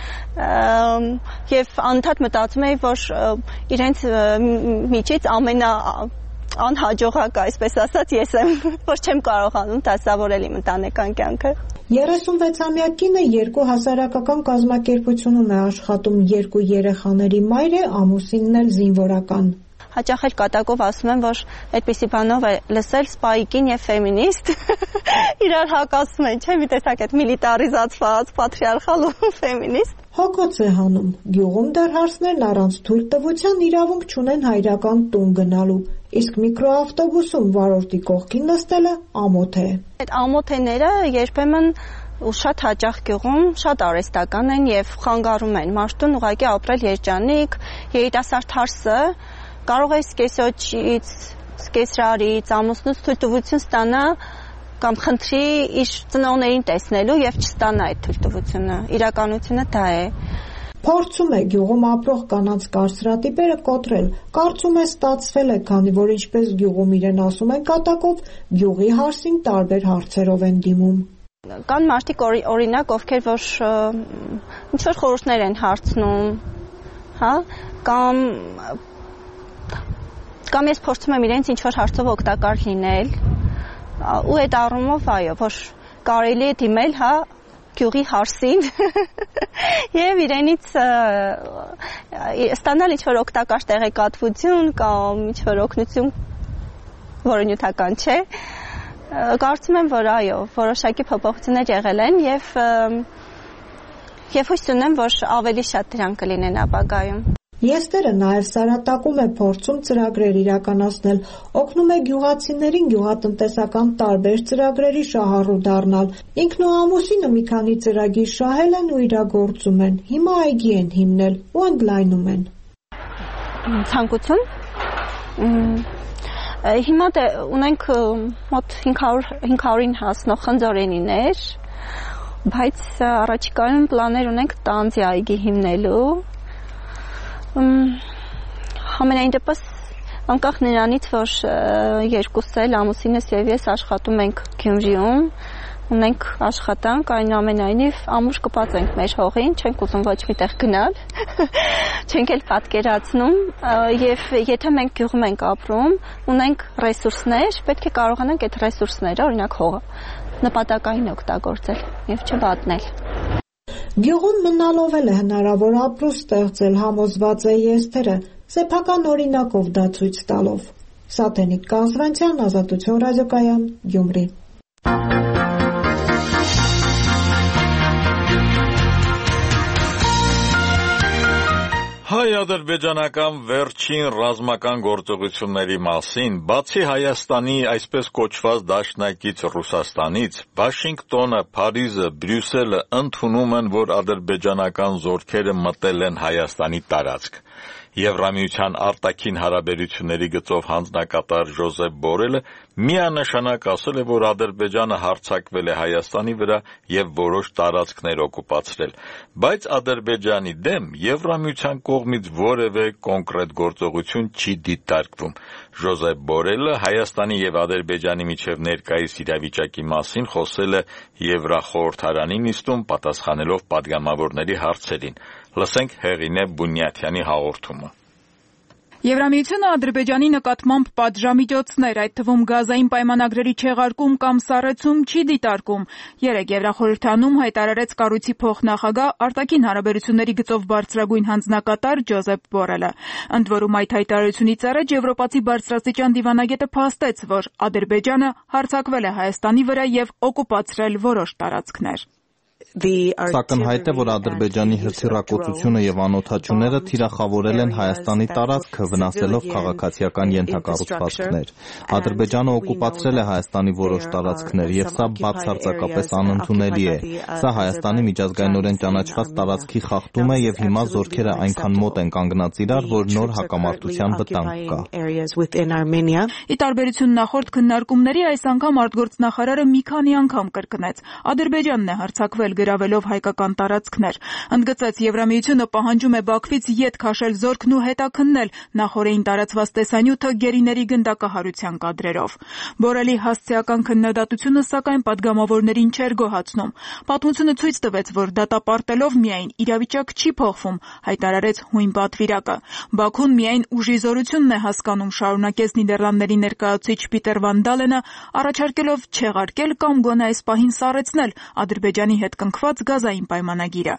եւ անդադ մտածում եմ, որ իրենց միջից ամենա անհաջողակը, այսպես ասած, ես եմ, որ չեմ կարողանում դասավորել իմ ընտանեկան կյանքը։ երեսունվեցամյա կինը երկու հասարակական կազմակերպությունում է աշխատում, երկու երեխաների մայր է, ամուսինն էլ զինվորական։ Հաճախ էլ կատակով ասում եմ, որ այդպիսի բանով է լսել սպայիկին եւ ֆեմինիստ իրար հակասում են, չէ՞, մի տեսակ այդ միլիտարիզացված, պատրիարխալ ու ֆեմինիստ։ Հոգոց է հանում։ Գյուղում դեռ հարսներն առանց թույլտվության իրավունք չունեն հայրական տուն գնալու, իսկ միկրոավտոբուսում վարորդի կողքին նստելը ամոթ է։ Այդ ամոթեները երբեմն ու շատ հաճախ գյուղում շատ արհեստական են եւ խանգարում են մարդուն ուղղակի ապրել երջանիկ, երիտասարդ հարսը կարող է սկեսոջից, սկեսրարից, ամուսնուց թույլտվություն ստանա կամ խնդրի իր ծնողներին տեսնելու եւ չստանա այդ թույլտվությունը։ Իրականությունը դա է։ Փորձում է գյուղում ապրող կանանց կարծրատիպերը կոտրել։ Կարծում է ստացվել է, քանի որ ինչպես գյուղում իրեն ասում են կատակով, գյուղի հարսին տարբեր հարցերով են դիմում։ Կան մարդիկ օրինակ, ովքեր որ ինչ որ խորհուրդներ են հարցնում, հա, կամ կամ ես փորձում եմ իրենց ինչ որ հարցով օգտակար լինել, ու այդ առումով այո, որ կարելի է դիմել, հա, գյուղի հարսին եւ իրենից ստանալ ինչ որ օգտակար տեղեկատվություն կամ ինչ որ օգնություն, որը նյութական չէ։ Կարծում եմ, որ այո, որոշակի փոփոխություններ եղել են եւ եւ հույս ունեմ, որ ավելի շատ դրանք կլինեն ապագայում։ Եստերը նաև Սարատակում է փորձում ծրագրեր իրականացնել, օգնում է գյուղացիներին գյուղատնտեսական տարբեր ծրագրերի շահառու դառնալ։ Ինքն ու ամուսինը մի քանի ծրագիր շահել են ու իրագործում են։ Հիմա այգի են հիմնել ու ընդլայնում են։ Ցանկություն։ Հիմա դե ունենք մոտ հինգ հարյուրին հասնող խնձորենիներ, բայց առաջիկայում պլաններ ունենք տանձի այգի հիմնելու։ Համենայն դեպս անկախ նրանից, որ երկուսս էլ ամուսինս եւ ես աշխատում ենք Գյումրիում, ունենք աշխատանք, այնուամենայնիվ ամուր կպած ենք մեր հողին, չենք ուզում ոչ միտեղ գնալ, չենք էլ պատկերացնում, եւ եթե մենք գյուղում ենք ապրում, ունենք ռեսուրսներ, պետք է կարողանանք այդ ռեսուրսները, օրինակ հողը, նպատակային օգտագործել եւ չվատնել։ Գյուղում մնալով էլ է հնարավոր ապրուստ ստեղծել, համոզված է Եստերը, սեփական օրինակով դա ցույց տալով։ Սաթենիկ Կանզվանցյան, Ազատություն ռադիոկայան, Գյումրի։ Հայ-ադրբեջանական վերջին ռազմական գործողությունների մասին, բացի Հայաստանի այսպես կոչված դաշնակից Ռուսաստանից, Վաշինգտոնը, Փարիզը, Բրյուսելը ընդունում են, որ ադրբեջանական զորքերը մտել են Հայաստանի տարածք։ Եվրամիության արտաքին հարաբերությունների գծով հանձնակատար Ժոզեփ Բորելը միանշանակ ասել է, որ Ադրբեջանը հարձակվել է Հայաստանի վրա եւ որոշ տարածքներ օկուպացրել, բայց Ադրբեջանի դեմ Եվրամիության կողմից որևէ կոնկրետ գործողություն չի դիտարկվում։ Ժոզեփ Բորելը Հայաստանի եւ Ադրբեջանի միջև ներկայիս իրավիճակի մասին խոսել է Եվրախորհրդարանի նիստում, պատասխանելով պատգամավորների հարցերին։ Լսենք Հեղինե Բունյաթյանի հաղորդումը։ Եվրամիությունը Ադրբեջանի նկատմամբ պատժամիջոցներ, այդ թվում գազային պայմանագրերի չեղարկում կամ սառեցում չի դիտարկում։ Երեկ Եվրախորհրդանում հայտարարեց կառույցի փոխնախագահ արտաքին հարաբերությունների գծով բարձրագույն հանձնակատար Ջոզեփ Բորելը։ Ընդ որում այդ հայտարարությունից առաջ եվրոպացի բարձրաստիճան դիվանագետը փաստեց, որ Ադրբեջանը հարձակվել է Հայաստանի վրա եւ օկուպացրել որոշ տարածքներ։ Սակնհայտ է, որ Ադրբեջանի հրթիռակոծությունը եւ անօդաչուները թիրախավորել են Հայաստանի տարածքը, վնասելով քաղաքացիական ենթակառուցվածքներ։ Ադրբեջանը օկուպացրել է Հայաստանի որոշ տարածքներ եւ սա բացարձակապես անընդունելի է։ Սա Հայաստանի միջազգայինորեն ճանաչված տարածքի խախտում է եւ հիմա զորքերը այնքան մոտ են կանգնած իրար, որ նոր հակամարտության վտանգ կա։ Ի տարբերություն նախորդ քննարկումների, այս անգամ արտգործնախարարը մի քանի անգամ կրկնեց. Ադրբեջանն է հարձակվել գրավելով հայկական տարածքներ։ Ընդգծեց Եվրամիությունը պահանջում է Բաքվից ետ քաշել զորքն ու հետաքննել նախորդին տարածված տեսանյութը գերիների գնդակահարության կադրերով։ Բորելի հասցեական քննադատությունը սակայն պատգամավորներին չէր գոհացնում։ Պատմությունը ցույց տվեց, որ դատապարտելով միայն իրավիճակ չի փոխվում, հայտարարեց հույն պատվիրակը։ Բաքուն միայն ուժի զորությունն է հասկանում, շարունակեց Նիդերլանդների ներկայացուցիչ Պիտեր Վան Դալենը, առաջարկելով չեղարկել կամ գոնե այս պահին սառեցնել Ադրբեջանի հետ կնքված գազային պայմանագիրը։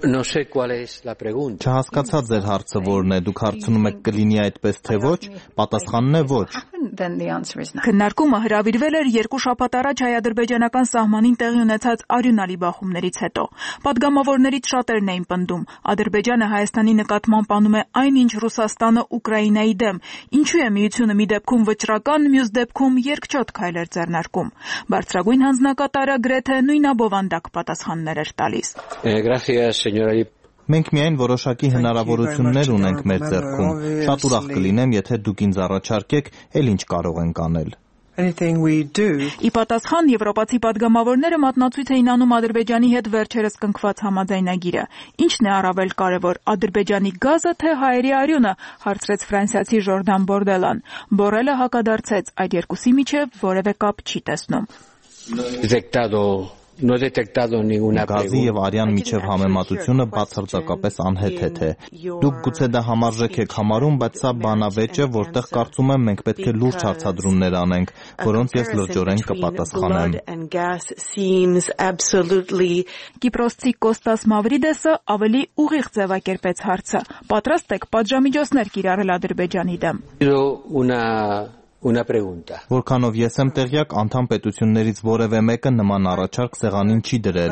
Չհասկացա ձեր հարցը որն է, դուք հարցնում եք կլինի այդպես թե ոչ, պատասխանն է ոչ։ Քննարկումը հրավիրվել էր երկու շաբաթ առաջ հայ-ադրբեջանական սահմանին տեղի ունեցած արյունալի բախումներից հետո։ Պատգամավորներից շատերն էին պնդում, Ադրբեջանը Հայաստանի նկատմամբ անում է այն, ինչ Ռուսաստանը Ուկրաինայի դեմ, ինչու է միությունը մի դեպքում վճռական, մյուս դեպքում երկչոտ քայլեր ձեռնարկում։ Բարձրագույն հանձնակատարը գրեթե նույնաբովանդակ պատասխաններ էր տալիս։ Մենք միայն որոշակի հնարավորություններ ունենք մեր ձեռքում։ Շատ ուրախ կլինեմ, եթե դուք ինձ առաջարկեք, էլ ինչ կարող ենք անել։ Ի պատասխան եվրոպացի պատգամավորները մատնացույց էին անում Ադրբեջանի հետ վերջերս կնքված համաձայնագիրը։ Ինչն է առավել կարևոր, Ադրբեջանի գազը թե հայերի արյունը, հարցրեց ֆրանսիացի Ժորդան Բորդելան։ Բորելը հակադարձեց, այդ երկուսի միջև որևէ կապ չի տեսնում։ Գազի եւ արյան միջև համեմատությունը բացարձակապես անհեթեթ է։ Դուք գուցե դա համարժեք եք համարում, բայց սա բանավեճ է, որտեղ կարծում եմ մենք պետք է լուրջ հարցադրումներ անենք, որոնց ես լրջորեն կպատասխանեմ։ Կիպրոսցի Կոստաս Մավրիդեսը ավելի ուղիղ ձևակերպեց հարցը։ Պատրաստ եք պատժամիջոցներ կիրառել Ադրբեջանի դեմ։ Որքանով ես եմ տեղյակ, անդամ պետություններից որևէ մեկը նման առաջարկ սեղանին չի դրել։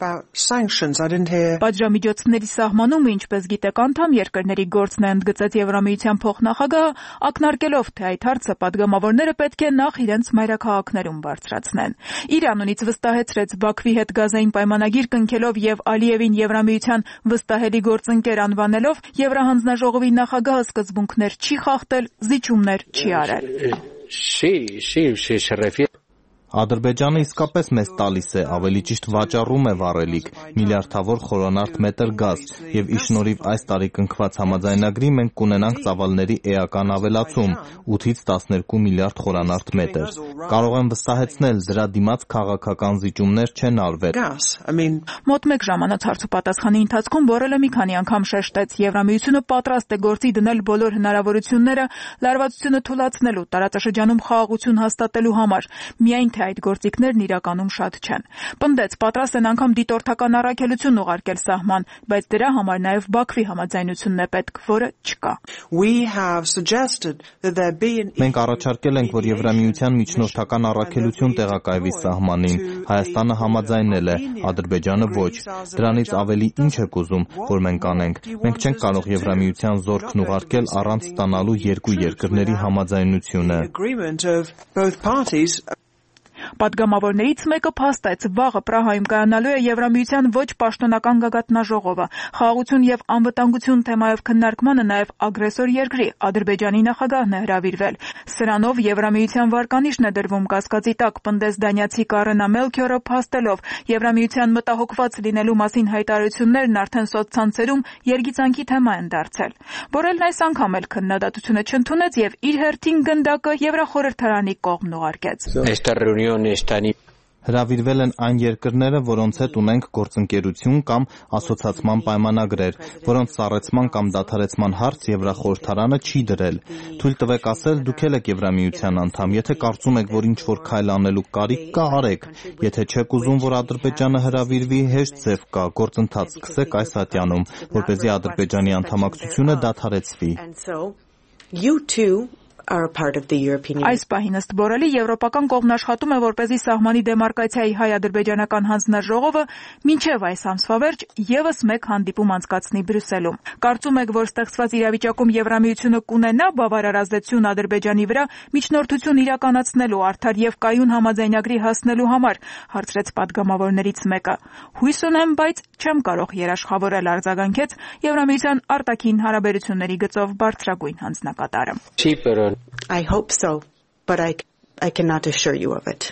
Պատժամիջոցների սահմանումը, ինչպես գիտեք, անդամ երկրների գործն է, ընդգծեց Եվրամիության փոխնախագահը, ակնարկելով, թե այդ հարցը պատգամավորները պետք է նախ իրենց մայրաքաղաքներում բարձրացնեն։ Իր անունից վստահեցրեց Բաքվի հետ գազային պայմանագիր կնքելով եւ Ալիևին Եվրամիության վստահելի գործընկեր անվանելով, Եվրահանձնաժողովի նախագահը սկզբունքներ չի խախտել, զիջումներ չի արել։ Ադրբեջանը իսկապես մեզ տալիս է, ավելի ճիշտ վաճառում է վառելիք, միլիարդավոր խորանարդ մետր գազ, եւ ի շնորհիվ այս տարի կնքված համաձայնագրի մենք կունենանք ծավալների էական ավելացում ութից տասներկու միլիարդ խորանարդ մետր։ Կարող եմ վստահեցնել, դրա դիմաց քաղաքական զիջումներ չեն արվել։ Մոտ մեկ ժամանակ հարցուպատասխանի ընթացքում Բորելը մի քանի անգամ շեշտեց, Եվրամիությունը պատրաստ է գործի դնել բոլոր հնարավորությունները լարվածությունը թույլատնելու, տարածաշրջանում խաղաղություն հաստատելու համար, միայն թե այդ գործիքներն իրականում շատ չեն։ Պնդեց, պատրաստ են անգամ դիտորդական առաքելություն ուղարկել սահման, բայց դրա համար նաև Բաքվի համաձայնությունն է պետք, որը չկա։ Մենք առաջարկել ենք, որ Եվրամիության միջնորդական առաքելություն տեղակայվի սահմանին, Հայաստանը համաձայնել է, Ադրբեջանը ոչ։ Դրանից ավելի ինչ եք ուզում, որ մենք անենք։ Մենք չենք կարող Եվրամիության զորքն ուղարկել առանց ստանալու երկու երկրների համաձայնությունը։ Պատգամավորներից մեկը փաստեց, վաղը Պրահայում կայանալու է Եվրամիության ոչ պաշտոնական գագաթնաժողովը, խաղաղություն եւ անվտանգություն թեմայով քննարկմանը նաև ագրեսոր երկրի Ադրբեջանի նախագահն է հրավիրվել։ Սրանով Եվրամիության վարկանիշն է դրվում կասկածի տակ, պնդեց դանիացի Կարենա Մելքյորը, փաստելով Եվրամիության մտահոգված լինելու մասին հայտարարություններն արդեն սոցցանցերում երգիծանքի թեմա են դարձել։ Բորելն այս անգամ էլ քննադատությունը չընդունեց եւ իր հերթին գնդակը Եվրախորհրդարանի կողմն ուղարկեց։ Հրավիրվել են այն երկրները, որոնց հետ ունենք գործընկերություն կամ ասոցացման պայմանագրեր, որոնց սառեցման կամ դադարեցման հարց Եվրախորհրդարանը չի դրել։ Թույլ տվեք ասել, դուք էլ եք Եվրամիության անդամ, եթե կարծում եք, որ ինչ-որ քայլ անելու կարիք կա, արեք։ Եթե չեք ուզում, որ Ադրբեջանը հրավիրվի, հեշտ ձև կա, գործընթաց սկսեք այս ատյանում, որպեսզի Ադրբեջանի անդամակցությունը դադարեցվի։ Այս պահին ըստ Բորելի եվրոպական կողմն աշխատում է, որպեսզի սահմանի դեմարկացիայի հայ-ադրբեջանական հանձնաժողովը մինչև այս ամսվա վերջ ևս մեկ հանդիպում անցկացնի Բրյուսելում։ Կարծում եք, որ ստեղծված իրավիճակում Եվրամիությունը կունենա բավարար ազդեցություն Ադրբեջանի վրա միջնորդություն իրականացնելու, արդար եւ կայուն համաձայնագրի հասնելու համար, հարցրեց պատգամավորներից մեկը։ Հույս ունեմ, բայց չեմ կարող երաշխավորել, արձագանքեց Եվրամիության արտաքին հարաբերությունների գծով բարձրագույն հանձնակատարը։ I hope so, but I, I cannot assure you of it.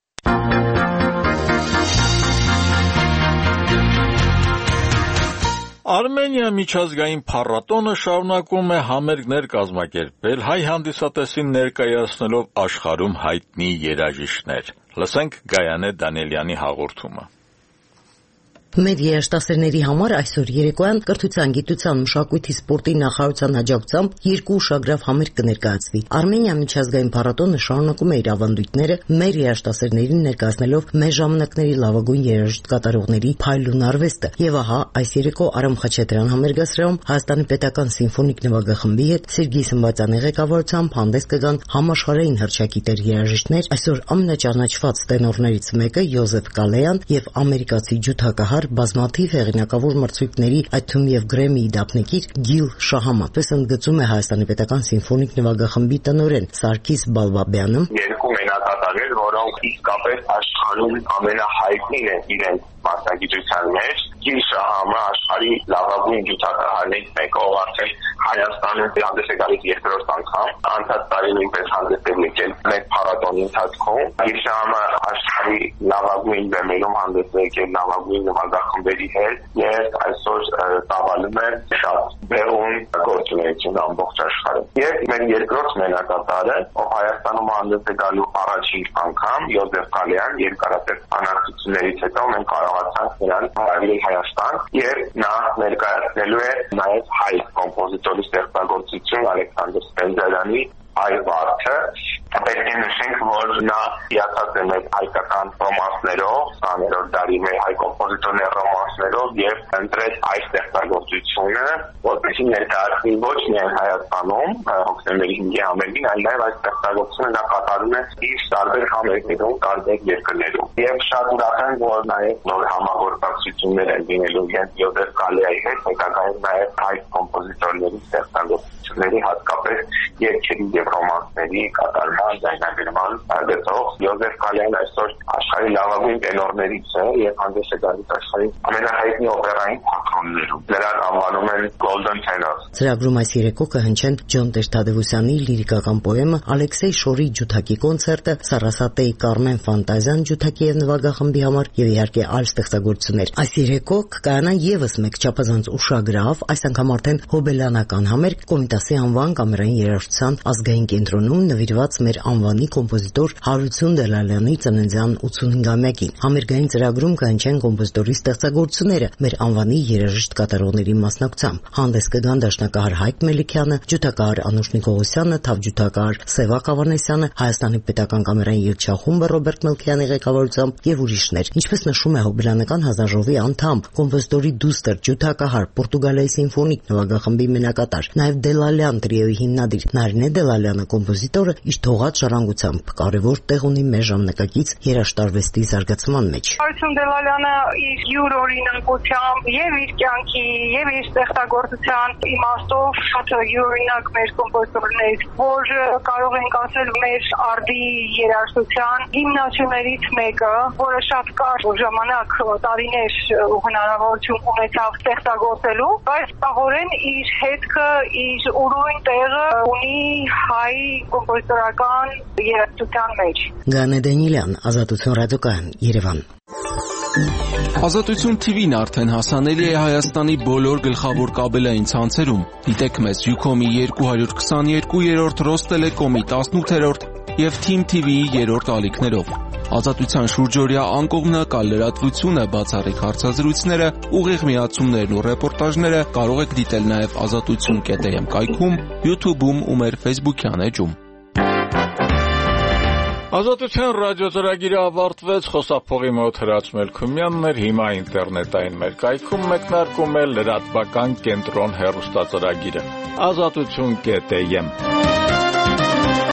Արմենիա միջազգային փառատոնը շարունակում է համերգներ կազմակերպել հայ հանդիսատեսին ներկայացնելով աշխարհում հայտնի երաժիշտներ։ Լսենք Գայանե Դանիելյանի հաղորդումը։ Մեր երաժշտասերների համար այսօր երեկոյան կրթության, գիտության, մշակույթի, սպորտի նախարարության հաջողությամբ երկու ուշագրավ համերգ կներկայացվի։ Արմենիա միջազգային փառատոնը շարունակում է իր ավանդույթները մեր երաժշտասերներին ներկայացնելով մեր ժամանակների լավագույն երաժիշտ կատարողների փայլուն արվեստը։ Եվ ահա այս երեկո Արամ Խաչատրյան համերգասրահում Հայաստանի պետական սիմֆոնիկ նվագախմբի հետ Սերգեյ Սմբատյանի ղեկավարությամբ հանդես կգան համաշխարհային հռչակիթեր երաժիշտներ, այսօր ամենաճանաչված տենորներից մեկը Յոզեֆ Կալեյան եւ ամերիկացի ջութակահար բազմաթիվ հեղինակավոր մրցույթների, այդ թվում եւ Գրեմիի դափնեկիր Գիլ Շահամը։ Պես ընդգծում է Հայաստանի պետական սիմֆոնիկ նվագախմբի տնօրեն Սարգիս Բալբաբյանը։ Երկու մենակատարներ, որոնք իսկապես աշխարհում ամենահայտնին են իրենց մասնագիտության մեջ, Գիլ Շահամը աշխարհի լավագույն ջութակահարներից մեկը, ով արդեն Հայաստանում հանդես է գալիս երկրորդ անգամ, անցած տարի նույնպես հանդես է եկել մեկ փառատոնի ընթացքում։ Գիլ Շահամը աշխարհի լավագույն բեմերում հանդես է եկել լավագույն նվագախմբերի հետ եւ այսօր ծավալում է շատ բերուն գործունեություն ամբողջ աշխարհում։ Եվ մեր երկրորդ մենակատարը, ով Հայաստանում հանդես է գալու առաջին անգամ, Յոզեֆ Կալեյան, երկարատև բանակցություններից հետո մենք կարողացանք նրան հրավիրել Հայաստան եւ նա ներկայացնելու է նաեւ հայ կոմպոզիտորի ստեղծագործություն Ալեքսանդր Սպենդիարյանի այ վարքը։ Պետք է նշենք, որ նա հիացած է մեր հայկական ռոմանսներով, քսաներորդ դարի մեր հայ կոմպոզիտորների ռոմանսներով եւ ընտրեց այս ստեղծագործությունը, որպեսզի ներկայացնի ոչ միայն Հայաստանում հոկտեմբերի հինգի համերգին, այլ նաեւ այս ստեղծագործությունը նա կատարում է իր տարբեր համերգներում, տարբեր երկրներում։ Եվ շատ ուրախ եմ, որ նաեւ նոր համագործակցություններ են լինելու հենց Յոզեֆ Կալեայի հետ, հետագայում նաեւ հայ կոմպոզիտորների ստեղծագործությունների, հատկապես երգերի եւ ռոմանսների կատարում Հայաստան ձայնագրման գծող Յոզեֆ Կալյան այսօր աշխարհի լավագույն տենորներից է եւ հանդես է գալիս աշխարհի ամենահայտնի օպերային թատրոններում։ Նրան անվանում են Golden Tenor։ Ծրագրում այս երեկո կհնչեն Ջոն Տեր-Թադևոսյանի լիրիկական պոեմը, Ալեքսեյ Շորի ջութակի կոնցերտը, Սարասատեի Կարմեն Ֆանտազիան ջութակի եւ նվագախմբի համար եւ իհարկե այլ ստեղծագործություններ։ Այս երեկո կկայանա եւս մեկ չափազանց ուշագրավ, այս անգամ արդեն հոբելյանական համերգ Կոմիտասի անվան կամերային երաժշտության ազգային կենտրոնում նվիրված մեր անվանի կոմպոզիտոր Հարություն Դելալյանի ծննդյան ութսունհինգամյակին։ Համերգային ծրագրում կհնչեն կոմպոզիտորի ստեղծագործությունները մեր անվանի երաժիշտ կատարողների մասնակցությամբ։ Հանդես կգան դաշնակահար Հայկ Մելիքյանը, ջութակահար Անուշ Նիկողոսյանը, թավջութակահար Սևակ Ավանեսյանը, Հայաստանի պետական կամերային երգչախումբը Ռոբերտ Մելքյանի ղեկավարությամբ եւ ուրիշներ։ Ինչպես նշում է հոբելյանական հանձնաժողովի անդամ, կոմպոզիտորի դուստր ջութակահար Պորտուգալիայի սիմֆոնիկ նվագախմբի մենակատար, նաեւ Դելալյան տրիոյի հիմնադիր Նարինե Դելալյանը կոմպոզիտորը իր թողած ժառանգությամբ կարևոր տեղ ունի մեր ժամանակակից երաժշտարվեստի զարգացման մեջ։ Հարություն Դելալյանը իր յուր օրինակությամբ եւ իր կյանքի եւ իր ստեղծագործության իմաստով շատ յուրօրինակ մեր կոմպոզիտորներ, որ կարող ենք ասել մեր արդի երաժշտության հիմնասյուներից մեկը, որը շատ կարճ ժամանակ տարիներ հնարավորություն ունեցավ ստեղծագործելու, բայց աղորեն իր հետքը, իր ուրույն տեղը ունի հայ կոմպոզիտորական երաժշտության մեջ։ Գանե Դանիելյան, Ազատություն ռադիոկայան, Երևան։ Ազատություն թի վին արդեն հասանելի է Հայաստանի բոլոր գլխավոր կաբելային ցանցերում։ Դիտեք մեզ Յուքոմի երկու քսաներկուերորդ, Ռոստելեկոմի տասնութերորդ եւ Թիմ թի վիի երրորդ ալիքներով։ Ազատության շուրջօրյա անկողմնակալ լրատվությունը, բացառիկ հարցազրույցները, ուղիղ միացումներն ու ռեպորտաժները կարող եք դիտել նաեւ ազատություն կետ էմ կայքում, YouTube-ում ու մեր Facebook-յան էջում։ Ազատության ռադիոծրագիրը ավարտվեց, խոսափողի մոտ Հրաչ Մելքումյանն էր, հիմա ինտերնետային մեր կայքում մեկնարկում է լրատվական կենտրոն հեռուստածրագիրը ազատություն կետ էմ։